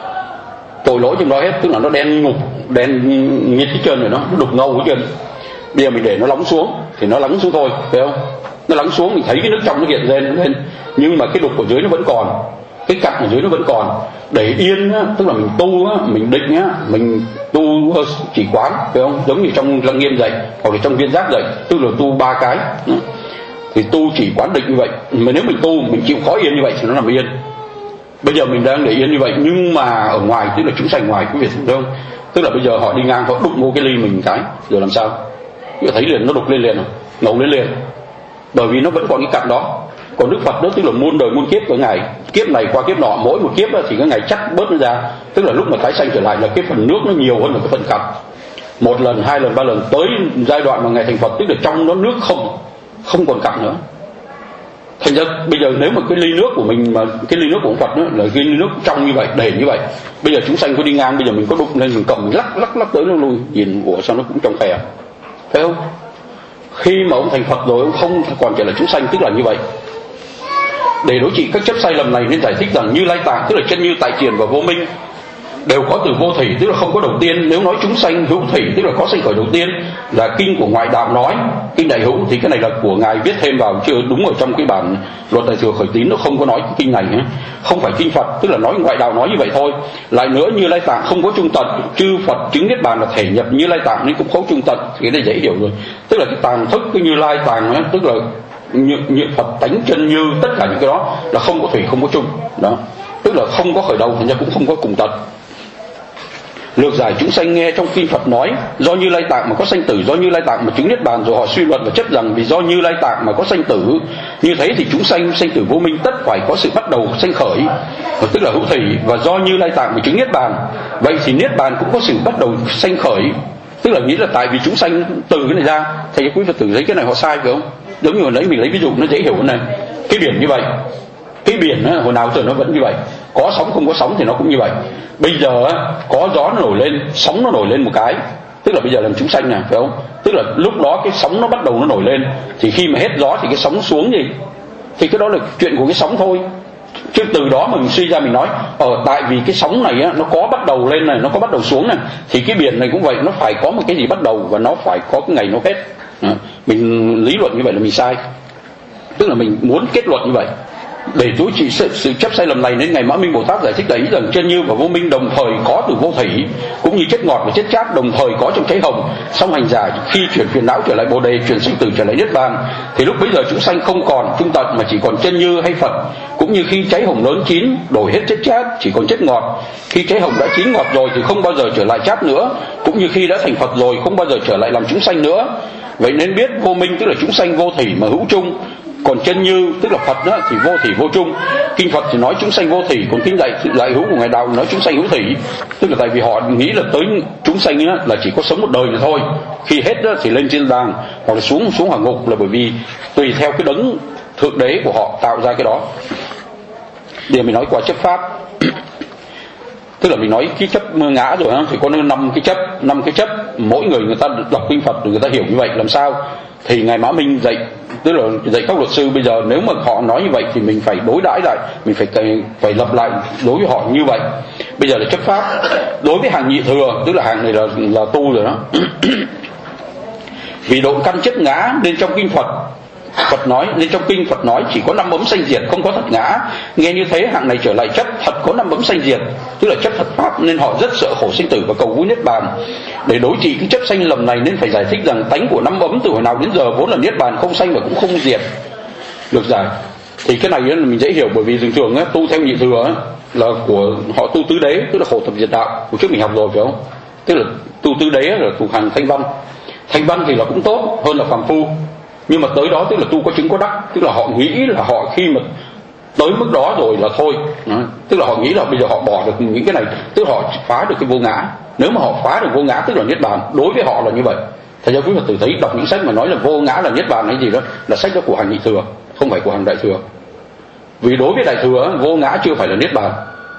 tội lỗi trong đó hết, tức là nó đen ngục, đen nghiệt hết trơn rồi, nó đục ngầu hết trơn. Bây giờ mình để nó lắng xuống thì nó lắng xuống thôi, phải không? Nó lắng xuống mình thấy cái nước trong nó hiện lên, nhưng mà cái đục ở dưới nó vẫn còn, cái cặn ở dưới nó vẫn còn. Để yên á, tức là mình tu á, mình định á, mình tu chỉ quán, phải không? Giống như trong Lăng Nghiêm dạy hoặc là trong Viên Giác dạy, tức là tu 3 cái thì tu chỉ quán định như vậy. Mà nếu mình tu mình chịu khó yên như vậy thì nó nằm yên. Bây giờ mình đang để yên như vậy, nhưng mà ở ngoài tức là chúng sanh ngoài quý vị thấy không? Tức là bây giờ họ đi ngang họ đụng vô cái ly mình cái rồi làm sao? Người thấy liền nó đục lên liền, ngầu lên liền, bởi vì nó vẫn còn cái cặn đó. Còn Đức Phật đó tức là muôn đời muôn kiếp của ngài, kiếp này qua kiếp nọ, mỗi một kiếp đó thì cái ngày chắc bớt nó ra, tức là lúc mà tái sanh trở lại là cái phần nước nó nhiều hơn là cái phần cặn. 1 lần 2 lần 3 lần tới giai đoạn mà ngài thành Phật tức là trong nó nước không còn cặn nữa. Thành ra bây giờ nếu mà cái ly nước của mình mà cái ly nước của ông Phật đó là cái ly nước trong như vậy, đầy như vậy, bây giờ chúng sanh có đi ngang, bây giờ mình có đụng lên mình cầm mình lắc tới nó lui, nhìn ủa sao nó cũng trong khe, phải không? Khi mà ông thành Phật rồi ông không còn trở lại chúng sanh, tức là như vậy. Để đối trị các chấp sai lầm này nên giải thích rằng Như Lai Tạng tức là chân như tại tiền và vô minh đều có từ vô thủy, tức là không có đầu tiên. Nếu nói chúng sanh hữu thủy tức là có sanh khởi đầu tiên là kinh của ngoại đạo nói, kinh Đại Hữu thì cái này là của ngài viết thêm vào, chưa đúng ở trong cái bản Luật Đại Thừa Khởi Tín nó không có nói cái kinh này nhé. Không phải kinh Phật, tức là nói ngoại đạo nói như vậy thôi. Lại nữa Như Lai Tạng không có trung tận, chư Phật chứng niết bàn là thể nhập Như Lai Tạng nên cũng không trung tận, thì cái này dễ hiểu rồi. Tức là cái tàng thức cái Như Lai Tạng ấy, tức là như Phật tánh chân như, tất cả những cái đó là không có thủy không có chung đó, tức là không có khởi đầu, thành ra cũng không có cùng tận. Lược giải chúng sanh nghe trong kinh Phật nói, do Như Lai Tạng mà có sanh tử, do Như Lai Tạng mà chứng niết bàn, rồi họ suy luận và chấp rằng vì do Như Lai Tạng mà có sanh tử, như thế thì chúng sanh tử vô minh tất phải có sự bắt đầu sanh khởi, tức là hữu thủy, và do Như Lai Tạng mà chứng niết bàn, vậy thì niết bàn cũng có sự bắt đầu sanh khởi, tức là nghĩ là tại vì chúng sanh từ cái này ra. Thầy quý Phật tử thấy cái này họ sai phải không? Giống như hồi nãy mình lấy ví dụ nó dễ hiểu hơn này, cái biển như vậy, cái biển á, hồi nào giờ nó vẫn như vậy, có sóng không có sóng thì nó cũng như vậy. Bây giờ á, có gió nó nổi lên, sóng nó nổi lên một cái, tức là bây giờ làm chúng sanh này, phải không? Tức là lúc đó cái sóng nó bắt đầu nó nổi lên, thì khi mà hết gió thì cái sóng xuống gì, thì cái đó là chuyện của cái sóng thôi. Chứ từ đó mà mình suy ra mình nói tại vì cái sóng này á, nó có bắt đầu lên này, nó có bắt đầu xuống này, thì cái biển này cũng vậy, nó phải có một cái gì bắt đầu và nó phải có cái ngày nó hết. Mình lý luận như vậy là mình sai, tức là mình muốn kết luận như vậy để chối trị sự chấp sai lầm này, nên ngài Mã Minh Bồ Tát giải thích là ý rằng chân như và vô minh đồng thời có từ vô thủy, cũng như chất ngọt và chất chát đồng thời có trong cháy hồng. Song hành giả khi chuyển phiền não trở lại bồ đề, chuyển sinh tử trở lại niết bàn, thì lúc bấy giờ chúng sanh không còn trung tận mà chỉ còn chân như hay Phật. Cũng như khi cháy hồng lớn chín đổi hết chất chát chỉ còn chất ngọt, khi cháy hồng đã chín ngọt rồi thì không bao giờ trở lại chát nữa. Cũng như khi đã thành Phật rồi không bao giờ trở lại làm chúng sanh nữa. Vậy nên biết vô minh tức là chúng sanh vô thủy mà hữu chung, còn chân như tức là Phật đó thì vô thủy vô chung. Kinh Phật thì nói chúng sanh vô thủy, còn kinh dạy hữu của ngài Đạo nói chúng sanh hữu thủy. Tức là tại vì họ nghĩ là tới chúng sanh á, là chỉ có sống một đời này thôi, khi hết đó thì lên thiên đàng hoặc là xuống hỏa ngục, là bởi vì tùy theo cái đấng thượng đế của họ tạo ra cái đó. Để mình nói qua chấp pháp tức là mình nói cái chấp ngã rồi thì có 5 cái chấp, mỗi người ta đọc kinh Phật người ta hiểu như vậy làm sao. Thì ngài Mã Minh dạy, tức là dạy các luật sư bây giờ nếu mà họ nói như vậy thì mình phải đối đãi lại, mình phải lập lại đối với họ như vậy. Bây giờ là chấp pháp. Đối với hàng nhị thừa, tức là hàng này là tu rồi đó. Vì độ căn chất ngã nên trong kinh Phật nói chỉ có 5 bấm sanh diệt, không có thật ngã. Nghe như thế hạng này trở lại chấp thật có 5 bấm sanh diệt, tức là chấp thật pháp, nên họ rất sợ khổ sinh tử và cầu vui niết bàn. Để đối trị cái chấp sanh lầm này nên phải giải thích rằng tánh của 5 bấm từ hồi nào đến giờ vốn là niết bàn, không sanh và cũng không diệt. Được giải. Thì cái này mình dễ hiểu, bởi vì thường thường tu theo nhị thừa là của họ tu tứ đế, tức là khổ tập diệt đạo. Hồi trước mình học rồi phải không? Tức là tu tứ đế là thuộc hàng thanh văn. Thanh văn thì là cũng tốt hơn là phàm phu. Nhưng mà tới đó tức là tu có chứng có đắc, tức là họ nghĩ là họ khi mà tới mức đó rồi là thôi. Tức là họ nghĩ là bây giờ họ bỏ được những cái này, tức là họ phá được cái vô ngã. Nếu mà họ phá được vô ngã tức là niết bàn, đối với họ là như vậy. Thật ra quý Phật tử thấy đọc những sách mà nói là vô ngã là niết bàn hay gì đó là sách đó của hàng nhị thừa, không phải của hàng đại thừa. Vì đối với đại thừa vô ngã chưa phải là niết bàn.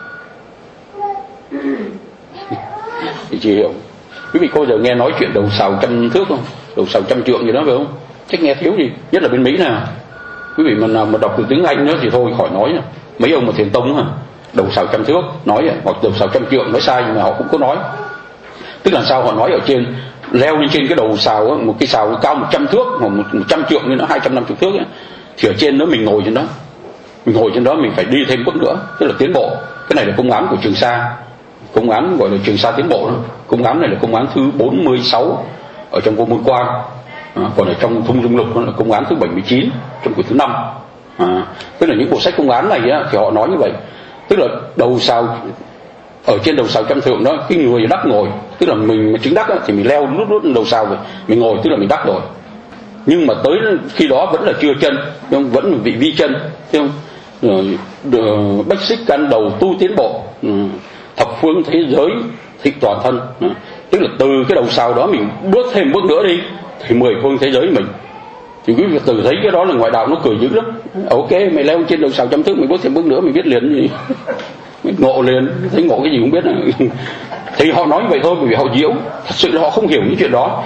Thì chị hiểu. Quý vị có bao giờ nghe nói chuyện đầu sào 100 thước không? Đầu sào 100 trượng gì đó phải không? Chắc nghe thiếu gì, nhất là bên Mỹ nào. Quý vị mà đọc được tiếng Anh nữa thì thôi khỏi nói. Mấy ông mà thiền tông đầu sào 100 thước nói, hoặc đầu sào 100 trượng nói sai, nhưng mà họ cũng có nói. Tức là sao? Họ nói ở trên, leo lên trên cái đầu sào, một cái sào cao 100 thước hoặc 100 trượng nên nó 250 thước ấy, thì ở trên đó mình ngồi trên đó mình phải đi thêm bước nữa, tức là tiến bộ. Cái này là công án của Trường Sa, công án gọi là Trường Sa tiến bộ đó. Công án này là công án thứ 46 ở trong Vô Môn Quan. Còn ở trong Thông Dung Lục là công án thứ 79 trong quyển thứ 5. Tức là những bộ sách công án này thì họ nói như vậy. Tức là đầu sào, ở trên đầu sào 100 thượng đó, cái người đắc ngồi, tức là mình chứng đắc thì mình leo lút đầu sào rồi mình ngồi, tức là mình đắc rồi. Nhưng mà tới khi đó vẫn là chưa chân, vẫn là vị vi chân, thấy không? Bách xích căn đầu tu tiến bộ, thập phương thế giới thị toàn thân. Tức là từ cái đầu sào đó mình bước thêm bước nữa đi thì 10 phương thế giới mình. Thì quý vị tử thấy cái đó là ngoại đạo nó cười dữ lắm. Ok, mày leo trên đầu sào 100 thước, mày bước thêm bước nữa mày biết liền gì. Mày ngộ liền, thấy ngộ cái gì không biết. Thì họ nói như vậy thôi, bởi vì họ diễu. Thật sự là họ không hiểu những chuyện đó.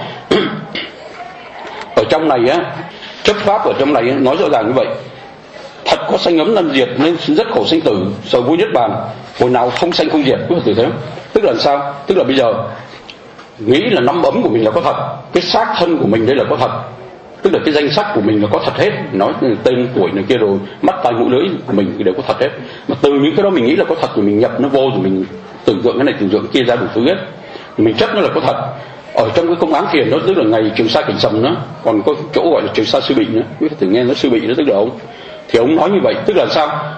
Ở trong này chấp pháp ở trong này nói rõ ràng như vậy. Thật có sanh ấm năm diệt nên rất khổ sinh tử, sợ vui niết bàn. Hồi nào không sanh không diệt, quý Phật tử thấy không? Tức là sao? Tức là bây giờ nghĩ là 5 ấm của mình là có thật, cái xác thân của mình đây là có thật, tức là cái danh sắc của mình là có thật hết, nói tên tuổi này kia rồi mắt tai mũi lưỡi của mình đều có thật hết. Mà từ những cái đó mình nghĩ là có thật rồi mình nhập nó vô, rồi mình tưởng tượng cái này tưởng tượng cái kia ra đủ thứ hết, thì mình chấp nó là có thật. Ở trong cái công án thiền đó, tức là ngày Trường Sa Cảnh Sầm đó, còn có chỗ gọi là Trường Sa Sư Bị nữa, quý Phật tử nghe nó Sư Bị đó, tức là ông thì ông nói như vậy. Tức là sao?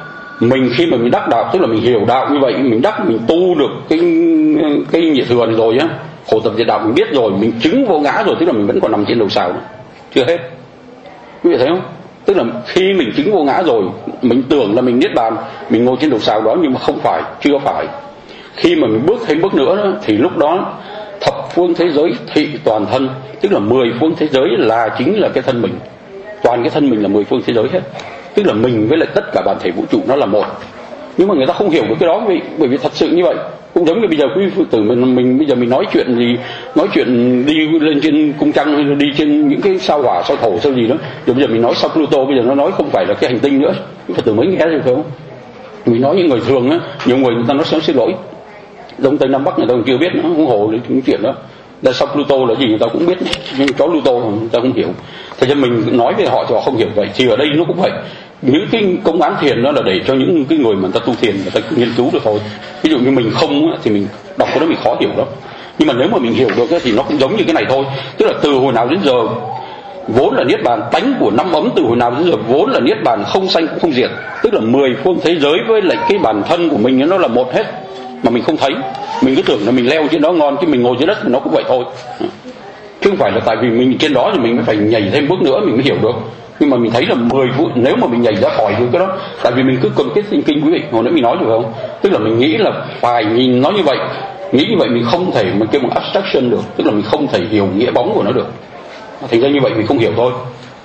Mình khi mà mình đắc đạo tức là mình hiểu đạo như vậy, mình đắc, mình tu được cái nhị thừa này rồi á, khổ tập diệt đạo mình biết rồi, mình chứng vô ngã rồi, tức là mình vẫn còn nằm trên đầu sào đó. Chưa hết, quý vị thấy không? Tức là khi mình chứng vô ngã rồi, mình tưởng là mình niết bàn, mình ngồi trên đầu sào đó, nhưng mà không phải, chưa phải. Khi mà mình bước thêm bước nữa đó, thì lúc đó thập phương thế giới thị toàn thân, tức là 10 phương thế giới là chính là cái thân mình, toàn cái thân mình là 10 phương thế giới hết, tức là mình với lại tất cả bản thể vũ trụ nó là một. Nhưng mà người ta không hiểu được cái đó, bởi vì thật sự như vậy. Cũng giống như bây giờ quý phụ tử mình bây giờ mình nói chuyện gì, nói chuyện đi lên trên cung trăng hay đi trên những cái sao hỏa sao thổ sao gì đó, rồi bây giờ mình nói sao Pluto, bây giờ nó nói không phải là cái hành tinh nữa, quý Phật tử mới nghe được không? Mình nói những người thường á, nhiều người ta nói xin lỗi, đông tây nam bắc người ta còn chưa biết nữa, không hồ những chuyện đó. Là sao Pluto là gì người ta cũng biết, nhưng chó Pluto người ta không hiểu. Thế cho mình nói với họ thì họ không hiểu vậy. Thì ở đây nó cũng vậy, những cái công án thiền đó là để cho những cái người mà người ta tu thiền người ta nghiên cứu được thôi. Ví dụ như mình không thì mình đọc cái đó mình khó hiểu lắm, nhưng mà nếu mà mình hiểu được thì nó cũng giống như cái này thôi. Tức là từ hồi nào đến giờ vốn là niết bàn, tánh của năm ấm từ hồi nào đến giờ vốn là niết bàn, không sanh cũng không diệt. Tức là 10 phương thế giới với lại cái bản thân của mình nó là một hết, mà mình không thấy. Mình cứ tưởng là mình leo trên đó ngon, chứ mình ngồi dưới đất thì nó cũng vậy thôi, chứ không phải là tại vì mình trên đó thì mình mới phải nhảy thêm bước nữa mình mới hiểu được. Nhưng mà mình thấy là 10 phút nếu mà mình nhảy ra khỏi được cái đó, tại vì mình cứ cầm cái kinh quý vị hồi nãy mình nói được không, tức là mình nghĩ là phải nhìn nó như vậy, nghĩ như vậy mình không thể mình kêu bằng abstraction được, tức là mình không thể hiểu nghĩa bóng của nó được, thành ra như vậy mình không hiểu thôi.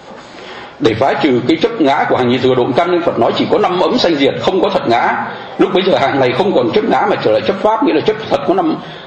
Để phá trừ cái chấp ngã của hàng nhị thừa độn căn, nên Phật nói chỉ có 5 ấm sanh diệt, không có thật ngã. Lúc bấy giờ hạng này không còn chấp ngã mà trở lại chấp pháp, nghĩa là chấp thật có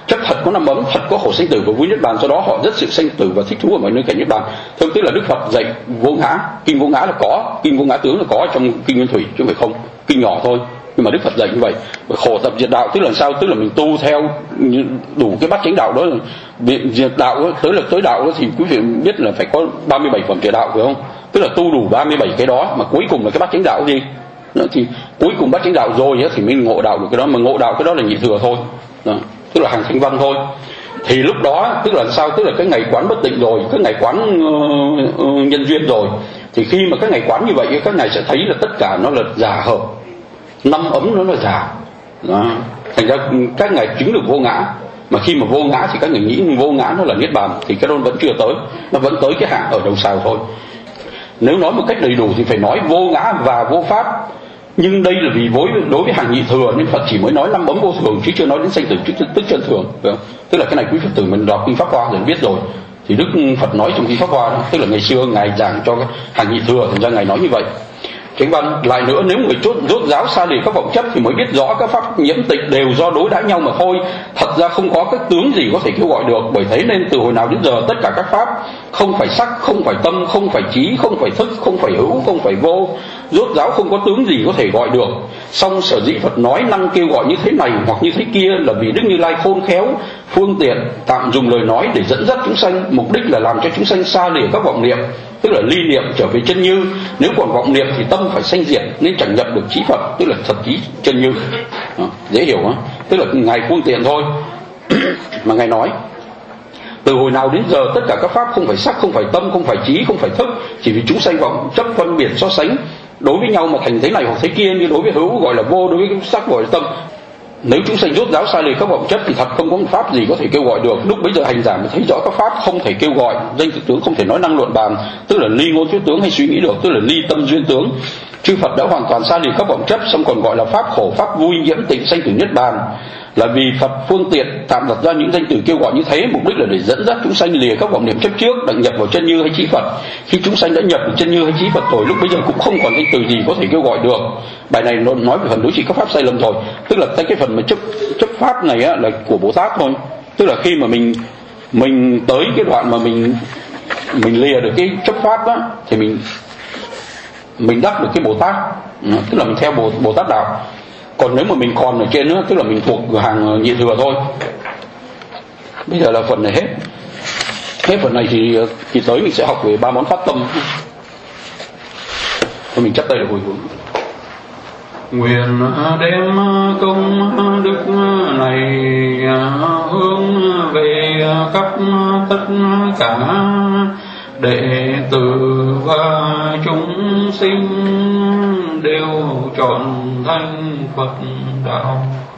5 ấm, thật có khổ sanh tử và vui niết bàn. Do đó họ rất sự sanh tử và thích thú ở mọi nơi cảnh niết bàn. Thường tức là Đức Phật dạy vô ngã, kinh vô ngã là có, kinh vô ngã tướng là có trong kinh Nguyên Thủy chứ không phải không, kinh nhỏ thôi. Nhưng mà Đức Phật dạy như vậy. Khổ tập diệt đạo tức là sao? Tức là mình tu theo đủ cái bát chánh đạo đó. Diệt đạo tới đạo đó thì quý vị biết là phải có 37 phẩm địa đạo phải không? Tức là tu đủ 37 cái đó, mà cuối cùng là cái bát chánh đạo gì? Đó, thì cuối cùng bát chánh đạo rồi thì mới ngộ đạo được cái đó, mà ngộ đạo cái đó là nhị thừa thôi. Đó, tức là hàng thanh văn thôi. Thì lúc đó tức là sao? Tức là cái ngày quán bất tịnh rồi, cái ngày quán nhân duyên rồi, thì khi mà cái ngày quán như vậy các ngài sẽ thấy là tất cả nó là giả hợp, 5 ấm nó là giả. Đó, thành ra các ngài chứng được vô ngã. Mà khi mà vô ngã thì các người nghĩ vô ngã nó là niết bàn, thì cái đó vẫn chưa tới, nó vẫn tới cái hạng ở đầu sào thôi. Nếu nói một cách đầy đủ thì phải nói vô ngã và vô pháp. Nhưng đây là vì đối với hàng nhị thừa nên Phật chỉ mới nói 5 ấm vô thường, chứ chưa nói đến sanh tử tức chân thường. Tức là cái này quý Phật tử mình đọc kinh Pháp Hoa rồi biết rồi. Thì Đức Phật nói trong kinh Pháp Hoa đó, tức là ngày xưa ngài giảng cho hàng nhị thừa, thành ra ngài nói như vậy. Chánh văn lại nữa, nếu người rốt ráo xa lìa các vọng chấp thì mới biết rõ các pháp nhiễm tịch đều do đối đãi nhau mà thôi. Thật ra không có cái tướng gì có thể kêu gọi được. Bởi thế nên từ hồi nào đến giờ tất cả các pháp không phải sắc, không phải tâm, không phải trí, không phải thức, không phải hữu, không phải vô, rốt ráo không có tướng gì có thể gọi được. Song sở dĩ Phật nói năng kêu gọi như thế này hoặc như thế kia là vì Đức Như Lai khôn khéo, phương tiện tạm dùng lời nói để dẫn dắt chúng sanh, mục đích là làm cho chúng sanh xa lìa các vọng niệm, tức là ly niệm trở về chân như. Nếu còn vọng niệm thì tâm phải sanh diệt, nên chẳng nhập được trí Phật, tức là thật trí chân như. Đó, dễ hiểu không? Tức là ngài phương tiện thôi. Mà ngài nói từ hồi nào đến giờ tất cả các pháp không phải sắc, không phải tâm, không phải trí, không phải thức, chỉ vì chúng sanh vọng chấp phân biệt so sánh đối với nhau mà thành thế này hoặc thế kia. Như đối với hữu gọi là vô, đối với sắc gọi là tâm. Nếu chúng sanh rốt ráo sai lệch các vọng chấp thì thật không có pháp gì có thể kêu gọi được. Lúc bấy giờ hành giả mới thấy rõ các pháp không thể kêu gọi, danh thực tướng không thể nói năng luận bàn, tức là ly ngôn thuyết tướng hay suy nghĩ được, tức là ly tâm duyên tướng. Chư Phật đã hoàn toàn xa lìa các vọng chấp, xong còn gọi là pháp khổ, pháp vui, nhiễm tịnh, sanh tử niết bàn. Là vì Phật phương tiện tạm đặt ra những danh từ kêu gọi như thế, mục đích là để dẫn dắt chúng sanh lìa các vọng niệm chấp trước, đặng nhập vào chân như hay trí Phật. Khi chúng sanh đã nhập vào chân như hay trí Phật rồi, lúc bây giờ cũng không còn danh từ gì có thể kêu gọi được. Bài này nó nói về phần đối trị các pháp sai lầm rồi, tức là cái phần mà chấp pháp này á, là của Bồ Tát thôi. Tức là khi mà mình tới cái đoạn mà mình lìa được cái chấp pháp á, thì mình đắc được cái Bồ Tát, tức là mình theo Bồ Tát đạo. Còn nếu mà mình còn ở trên nữa, tức là mình thuộc hàng nhị thừa thôi. Bây giờ là phần này hết phần này thì tới mình sẽ học về 3 món phát tâm. Thôi mình chắp tay để hồi hướng.
Nguyện đem công đức này hướng về khắp tất cả đệ tử và chúng sinh đều trọn thanh Phật đạo.